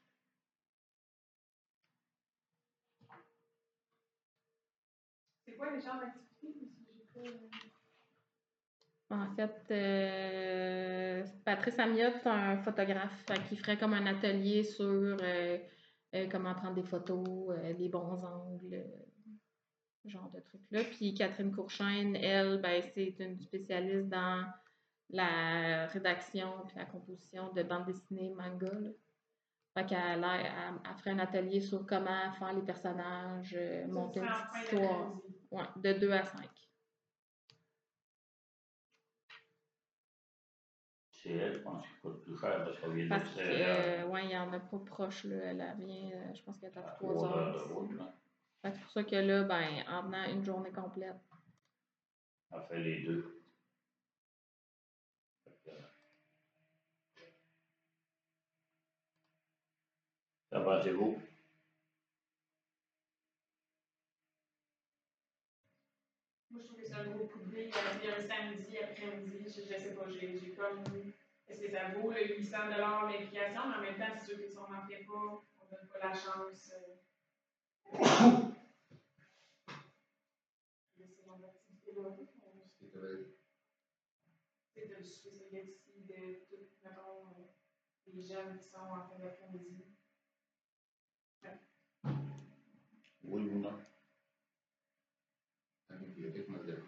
C'est quoi les genres d'activités? Parce que j'ai pas, euh, En fait, euh, Patrice Amiot, c'est un photographe fait qui ferait comme un atelier sur euh, euh, comment prendre des photos, euh, les bons angles, euh, ce genre de trucs-là. Puis Catherine Courchaine, elle, ben, c'est une spécialiste dans la rédaction et la composition de bandes dessinées manga. Là. Fait qu'elle a- elle, elle ferait un atelier sur comment faire les personnages, euh, ça monter une serait en petite fin histoire. d'après-midi. Ouais, de deux à cinq. C'est elle, je pense qu'il coûte plus cher parce qu'elle vient de Parce que, l'extérieur. euh, ouais, il n'y en a pas proche, là. Elle elle vient, euh, je pense qu'elle est à À trois trois heures heures de d'ici. route, là. Fait que c'est pour ça que là, ben, en venant une journée complète. Elle fait les deux. Fait que, qu'en pensez-vous? Moi, je trouve que c'est un gros coup de dé. Il y a un samedi après-midi, je, je sais pas, j'ai j'ai comme. Est-ce que ça vaut le huit cents dollars l'implication, mais en même temps, c'est sûr que si on n'en fait pas, on donne pas la chance. Euh, de ces genres d'activités-là. C'est que, euh, C'est de spécialiser de tout, mettons, euh, les jeunes qui sont en fin d'après-midi. Oui ou non? la bibliothèque m'a dit,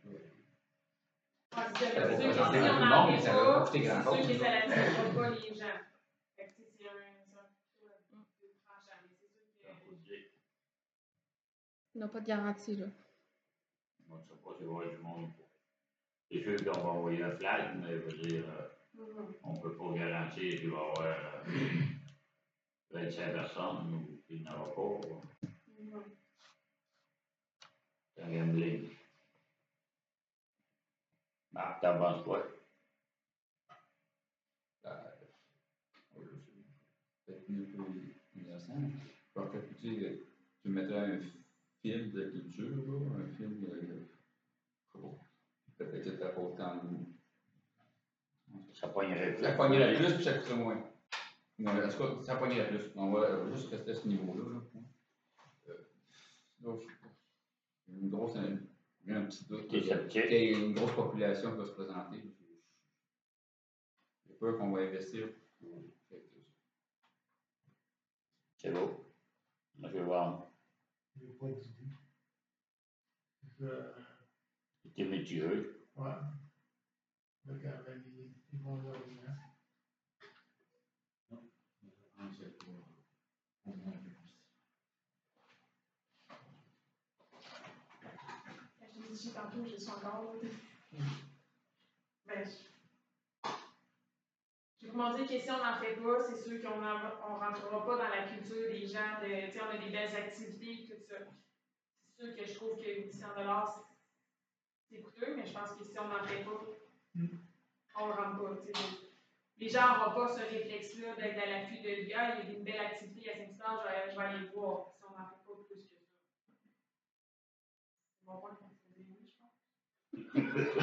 Ah, c'est Ça va sûr que si présenter on à tout le n'en monde, mais fait ça va pas pas, coûter c'est grand-chose, sûr que ça là. n'attirera pas les gens. Fait que, tu sais, c'est un, c'est un couteau à deux tranchants, mais c'est sûr C'est un que. coup de dé. On n'a pas de garantie, là. Moi, je ne sais pas s'il va y avoir du monde. C'est sûr qu'on va envoyer un flag, mais je veux dire, euh, Mhm. on ne peut pas garantir qu'il va y avoir euh, vingt-cinq personnes ou qu'il n'y en aura pas. Mhm. C'est un gambling. Marc, t'en penses quoi? Euh, peut-être mieux que innocent. En fait, tu sais, tu mettrais un film de culture, là, un film de. Oh, peut-être que t'as pas autant de. Ça poignerait plus. Ça pognerait plus, puis ça coûterait moins. Mais en tout cas, ça pognerait plus. On va euh, juste rester à ce niveau-là. Là. Euh, sinon, je sais pas. Une grosse. Un, j'ai un petit doute. T'es Qu'il y ait- sceptique? qu'il y ait une grosse population qui va se présenter. J'ai peur qu'on va investir pour quelque chose. C'est beau. Moi, je vais voir. J'ai pas d'idée. Je. C'était métier. Ouais. Là, quand même, les Ils vont le dire. Quand je l'ai dit tantôt, je suis encore. Ben, je- j'ai comment dire que si on n'en fait pas, c'est sûr qu'on ne rentrera pas dans la culture des gens. De, tu sais, on a des belles activités, tout ça. C'est sûr que je trouve que huit cents dollars c'est coûteux, mais je pense que si on n'en fait pas, on ne le rentre pas. Tu sais. Les gens n'auront pas ce réflexe-là d'être à l'affût de l'I A. Il y a une belle activité à Saint-Hilaire, je vais, je vais aller le voir. Si on n'en fait pas plus que ça. C'est mon point de vue, je pense.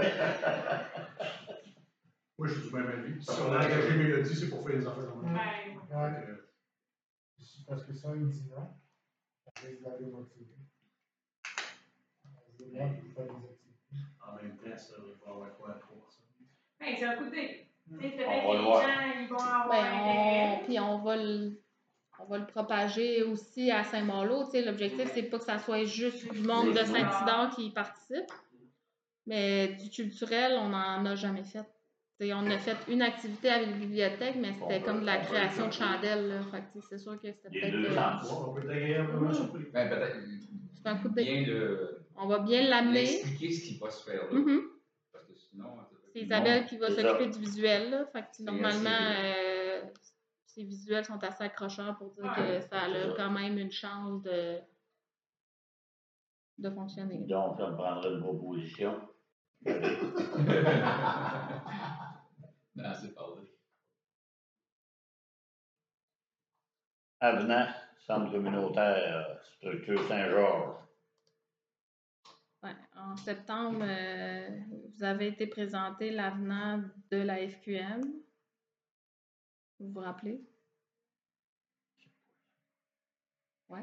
Moi, je suis du même avis. Si on a engagé Mélodie, c'est pour faire les affaires comme ça. Ben, Ouais. Donc, euh, Parce que ça, il dit non. Ça risque d'aller motiver. C'est moi qui fais des activités. En même temps, ça va avoir quoi à trois cents? ben, c'est un coup de dé. Tu sais, On peut-être va que le les voir. gens ils vont avoir Ben, on, intérêt. puis on va le, on va le propager aussi à Saint-Malo. Tu sais, l'objectif, c'est pas que ça soit juste du monde de Saint-Isidore qui participe. Mais du culturel, on n'en a jamais fait. Tu sais, on a fait une activité avec la bibliothèque, mais c'était On peut- comme de la on peut création le de faire. chandelles. Là. Fait que, tu sais, c'est sûr que c'était Les peut-être. deux euh, sens. On peut être agréablement surpris. Ben, peut-être c'est un coup de dé. bien de On va bien l'amener. d'expliquer ce qui va se faire là. Mhm. Parce que sinon, C'est Isabelle qui va c'est s'occuper ça. du visuel. Là. Fait que, C'est normalement, assez euh, ces visuels sont assez accrocheurs pour dire Ouais, que ça c'est a ça. quand même une chance de, de fonctionner. Donc, ça me prendrait une proposition. non, c'est parlé. Avenant, Centre communautaire, structure Saint-Georges. Ouais, en septembre, euh, vous avez été présenté l'avenant de la F Q M. Vous vous rappelez? Oui.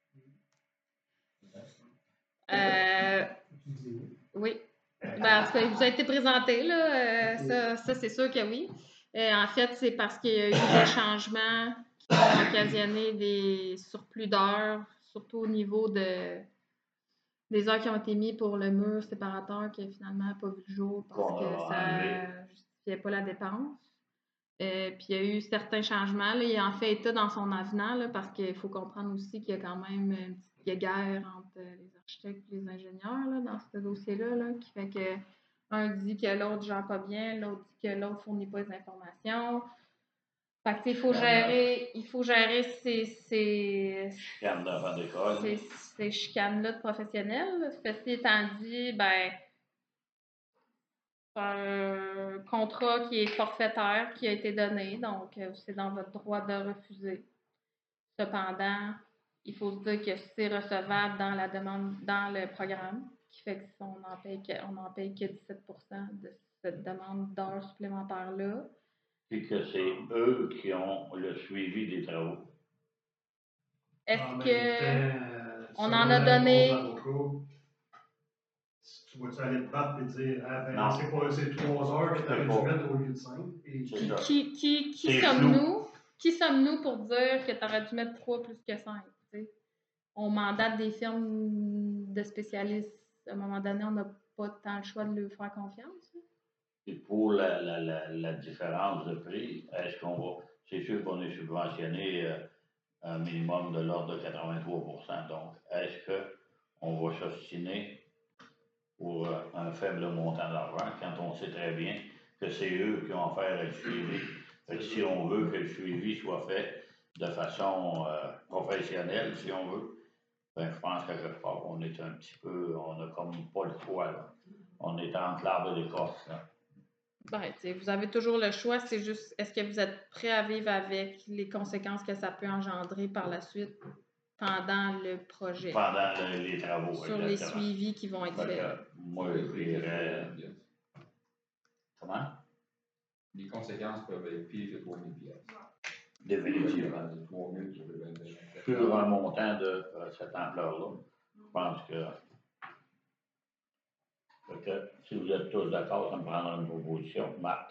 Euh, oui. Ben, en tout cas, il vous a été présenté, là. euh, ça, ça c'est sûr que oui. Euh, en fait, c'est parce qu'il y a eu des changements qui ont occasionné des surplus d'heures, surtout au niveau de, des heures qui ont été mises pour le mur séparateur qui finalement n'a pas vu le jour parce Qu'on que a ça enlevé. ne justifiait pas la dépense. Euh, puis il y a eu certains changements. Là, il en fait état dans son avenant là, parce qu'il faut comprendre aussi qu'il y a quand même une petite guerre entre les architectes et les ingénieurs là, dans ce dossier-là, là, qui fait que un dit que l'autre gère pas bien, l'autre dit que l'autre fournit pas les informations. Fait que, il faut gérer, il faut gérer ces, ces, Chicane d'enfants d'école. ces, ces chicanes-là de professionnels. Ceci étant dit, ben, un contrat qui est forfaitaire qui a été donné, donc euh, c'est dans votre droit de refuser. Cependant, il faut se dire que c'est recevable dans la demande, dans le programme, qui fait que si on n'en paye que, on n'en paye que dix-sept pour cent de cette demande d'heures supplémentaires-là. Puis que c'est eux qui ont le suivi des travaux. Est-ce En même que temps, euh, on selon en a la donné- réponse de l'avocat, tu vas-tu aller te battre et dire, ah ben, Non. c'est pas, c'est trois heures que tu aurais C'est dû pas. mettre au lieu de cinq. Et C'est ça. qui, qui, qui C'est sommes-nous? Qui sommes-nous pour dire que tu aurais dû mettre trois plus que cinq? T'sais? On mandate des firmes de spécialistes. À un moment donné, on n'a pas tant le choix de leur faire confiance. Là. Et pour la, la, la, la différence de prix, est-ce qu'on va. C'est sûr qu'on est subventionné euh, un minimum de l'ordre de quatre-vingt-trois pour cent. Donc, est-ce qu'on va s'ostiner pour euh, un faible montant d'argent quand on sait très bien que c'est eux qui ont affaire à le suivi? Fait que si on veut que le suivi soit fait de façon euh, professionnelle, si on veut, ben, je pense qu'à quelque part, on est un petit peu, on n'a comme pas le choix, là. On est entre l'arbre et l'écorce, là. Ben, t'sais, vous avez toujours le choix, c'est juste, est-ce que vous êtes prêt à vivre avec les conséquences que ça peut engendrer par la suite pendant le projet, Pendant le- les travaux, sur les exactement. suivis qui vont être Fait faits? que, moi, je dirais. Comment? Les conséquences peuvent être pires que trois mille piastres. Définitivement. trois mille, ça peut bien être- Sur un montant de euh, cette ampleur-là, je pense que. Fait que, si vous êtes tous d'accord, ça me prendra une proposition. Marc.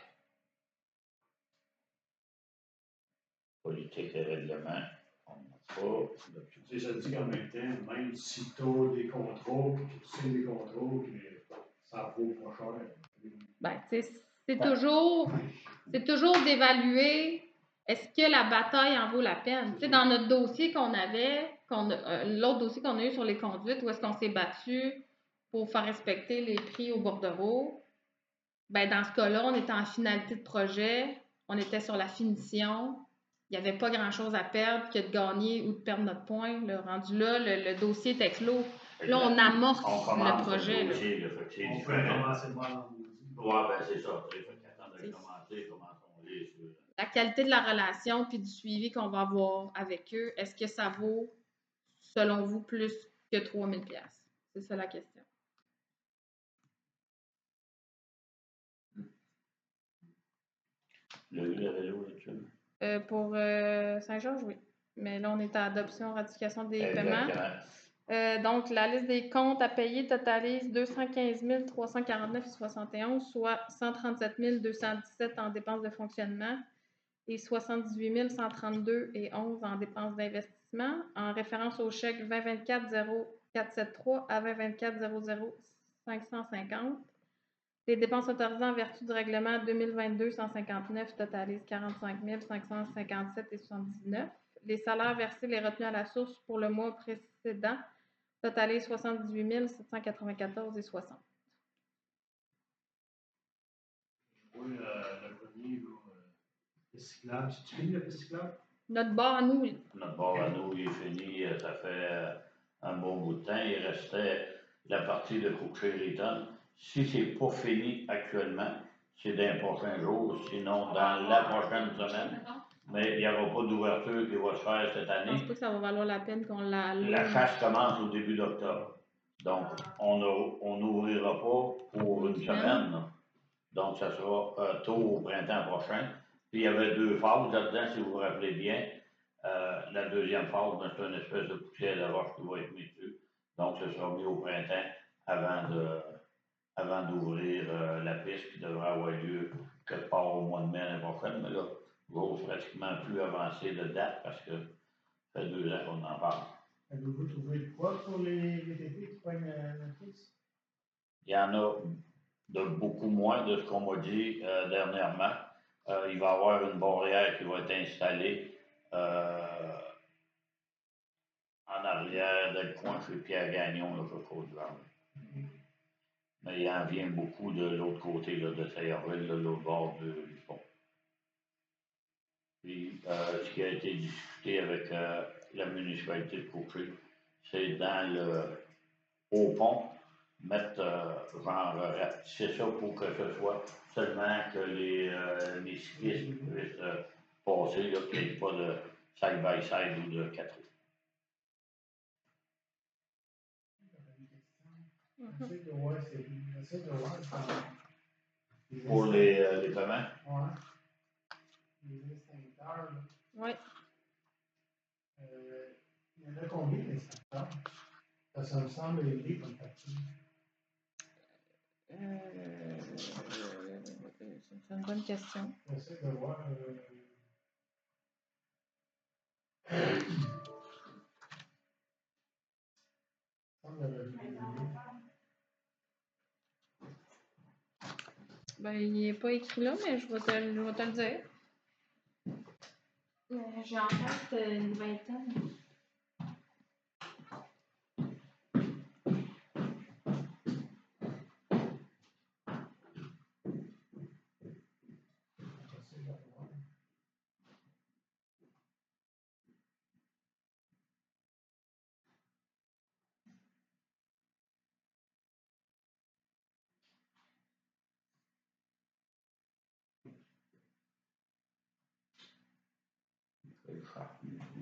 Politique et règlement, on n'a pas. tu sais, ça dit qu'en même temps, même si tu as des contrats, puis que tu signes des contrats, puis ça vaut pas cher. Ben, tu sais, C'est toujours, c'est toujours d'évaluer est-ce que la bataille en vaut la peine. Tu sais, dans notre dossier qu'on avait, qu'on a- euh, l'autre dossier qu'on a eu sur les conduites, où est-ce qu'on s'est battu pour faire respecter les prix au bordereau, ben dans ce cas-là, on était en finalité de projet, on était sur la finition, il n'y avait pas grand-chose à perdre que de gagner ou de perdre notre point. Le rendu là, le, le dossier était clos. Là, on amorce On le commence projet. le là. dossier, là, fait que c'est On peut différent. commencer le vendredi. Ouais, ben c'est ça, tu sais, fait qu'attends de C'est- commencer, commençons-les sur... La qualité de la relation puis du suivi qu'on va avoir avec eux, est-ce que ça vaut, selon vous, plus que trois mille dollars? C'est ça la question. Le, le réseau là-dessus. Euh, pour euh, Saint-Georges, oui. Mais là, on est à adoption, ratification des paiements. Exactement. Euh, donc, la liste des comptes à payer totalise deux cent quinze mille trois cent quarante-neuf virgule soixante et onze, soit cent trente-sept mille deux cent dix-sept en dépenses de fonctionnement et soixante-dix-huit mille cent trente-deux virgule onze en dépenses d'investissement, en référence au chèque vingt vingt-quatre zéro quatre cent soixante-treize à vingt vingt-quatre zéro zéro cinq cent cinquante. Les dépenses autorisées en vertu du règlement deux mille vingt-deux cent cinquante-neuf totalisent quarante-cinq mille cinq cent cinquante-sept virgule soixante-dix-neuf. Les salaires versés, les retenues à la source pour le mois précédent totalisent soixante-dix-huit mille sept cent quatre-vingt-quatorze virgule soixante. Oui, euh, le premier, là, euh, piste cyclable. C'est-tu fini, la piste cyclable? Notre bord à nous, oui. Notre bord à nous, il est fini, euh, ça fait euh, un bon bout de temps. Il restait la partie de Cookshay-Riton. Si c'est pas fini actuellement, c'est dans les prochains jours, sinon dans la prochaine semaine. Mais il n'y aura pas d'ouverture qui va se faire cette Je pense année. pas que ça va valoir la peine qu'on la loue. La chasse commence au début d'octobre. Donc, on a- on n'ouvrira pas pour une semaine. là. Donc, ça sera euh, tôt au printemps prochain. Puis, il y avait deux phases là-dedans, si vous vous rappelez bien. Euh, la deuxième phase, ben, c'est une espèce de poussière de roche qui va être mise dessus. Donc, ce sera mis au printemps avant de, avant d'ouvrir euh, la piste qui devrait avoir lieu quelque part au mois de mai l'année prochaine. Mais là, j'ose pratiquement plus avancer de date parce que ça fait deux ans qu'on en parle. Avez-vous trouvé de quoi pour les V T T qui prennent la la piste? Il y en a de beaucoup moins de ce qu'on m'a dit euh, dernièrement. Euh, il va y avoir une barrière qui va être installée euh, en arrière d'un coin chez Pierre Gagnon, là, sur Côte-du-Vert. Mais il en vient beaucoup de l'autre côté là, de Saillerville, de l'autre bord de- du pont. Puis, euh, ce qui a été discuté avec euh, la municipalité de Cookshay, c'est dans le au pont, mettre euh, genre rapetisser ça pour que ce soit seulement que les, euh, les cyclistes puissent euh, passer, là, qu'il n'y ait pas de side-by-side ou de quatre roues. J'essaie de voir, c'est- j'essaie de voir. les Pour les, euh, les paiements, Ouais. Les extincteurs, là. Oui. Euh, il y en a combien d'extincteurs? Ça, ça me semble élevé comme partie. Euh, c'est une bonne question. J'essaie de voir. Euh... Ça me semble élevé. Ben, il n'est pas écrit là, mais je vais te, je vais te le dire. Euh, J'ai en tête euh, une vingtaine. J'essaie de voir. c'est le char.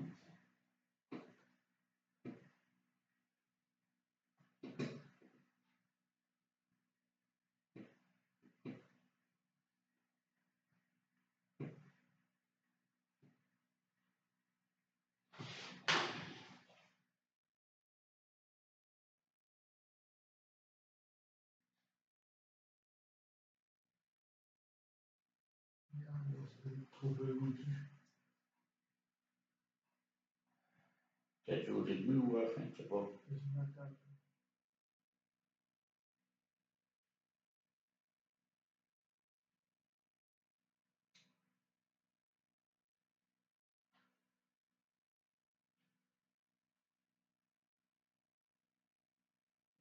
J'essaie de trouver où tu. C'est au début ou à la fin, je sais pas.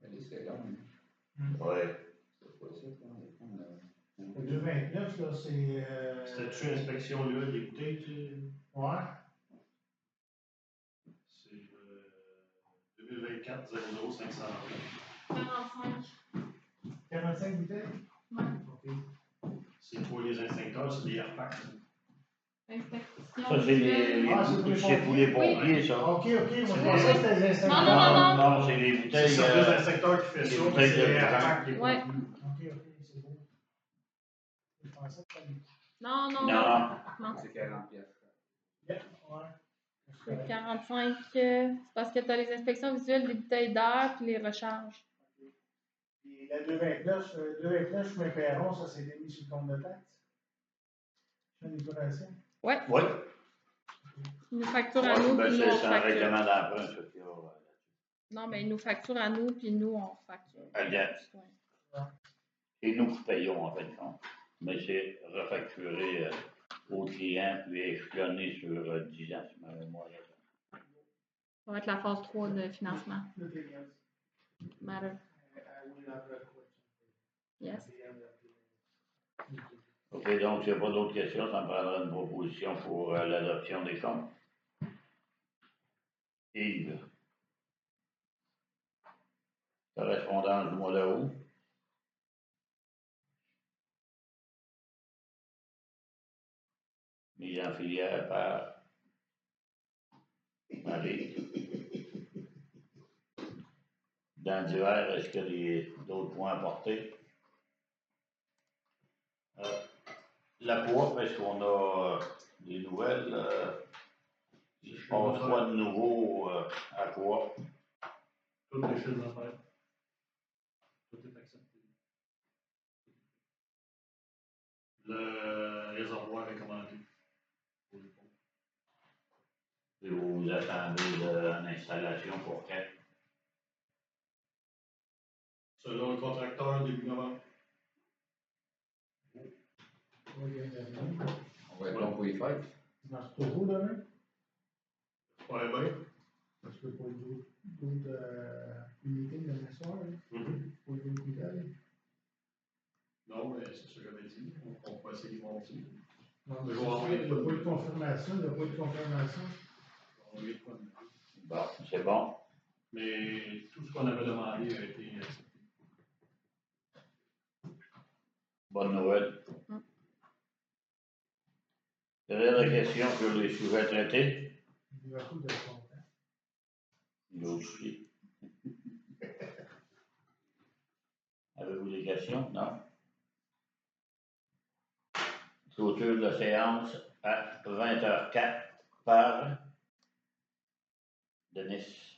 Les secondes. Ouais. C'est pas ça, quand on a. Le deux vingt-neuf, là, c'est. Euh... C'était-tu inspection là, des bouteilles, tu sais? Ouais. C'est euh, deux mille vingt-quatre zéro zéro cinq cent vingt. quarante-cinq. quarante-cinq bouteilles? Ouais. OK. C'est pour les instincteurs, c'est des airpacks. Inspection Ça, c'est les, visuelle. les Ah, c'est pour les c'est pour les pompiers? pompiers, ça. OK, OK, moi je Oui, pensais oui. que c'était les instincteurs. Non, non, non, Non, non, c'est les C'est bouteilles. le service euh, instincteur qui fait les ça, mais bouteilles c'est de les vin. airpacks des Ouais. pompiers. OK, OK, c'est beau. Je pensais que c'était. Non, non, Non, non. non. Non. C'est quarante piastres. Yeah, ouais. C'est C'est correct. quarante-cinq. euh, c'est parce que tu as les inspections visuelles des bouteilles d'air puis les recharges. Puis la deux vingt-neuf, euh, deux vingt-neuf, chemin Perron, ça c'est mis sur le compte de taxe. Chemin d'épuration. Ouais. Oui. Ils nous facturent à Ouais, nous, ben, puis nous, c'est on c'est un facture. règlement d'emprunt, ça, qu'il y a, euh, Non, mais ils nous facturent à nous, puis nous, on facture. Exact. Ouais. C'est nous qui payons, en fin de compte. Mais c'est refacturé euh, au client, puis échelonné sur euh, dix ans, si ma mémoire est bonne. Ça va être la phase trois de financement. Nothing else. Matter. I will have a question. Yes. OK, donc, s'il n'y a pas d'autres questions, ça me prendra une proposition pour euh, l'adoption des comptes. Yves. Correspondance du mois d'août. Mise en filière par Marie. Dans l'hiver, est-ce qu'il y a des- d'autres points à porter? Euh, la coop, est-ce qu'on a euh, des nouvelles? Euh, il se passe quoi de nouveau euh, à coop? Toutes les choses à faire. Tout est accepté. Le réservoir est commandé. Et vous attendez de- l'installation pour quand? Selon le contracteur, début novembre. On On va être bon pour les fêtes. marche toujours demain? Ouais, bien. Parce que pour d'autres d'autres, euh, meetings demain soir, là, Mhm. pour d'autres nouvelles. Non, mais c'est ce que j'avais dit. On, on va essayer de monter. Non, Le mais jour c'est avant, sûr, il n'y a pas de confirmation, il n'y a pas de confirmation. On va pas de- Bon, c'est bon. Mais tout ce qu'on avait demandé a été accepté. Bonne nouvelle. Mm. Dernière question sur les sujets traités. Il y a beaucoup de contents. Nous aussi. Avez-vous des questions? Non? Clôture de la séance à vingt heures quatre par Denis.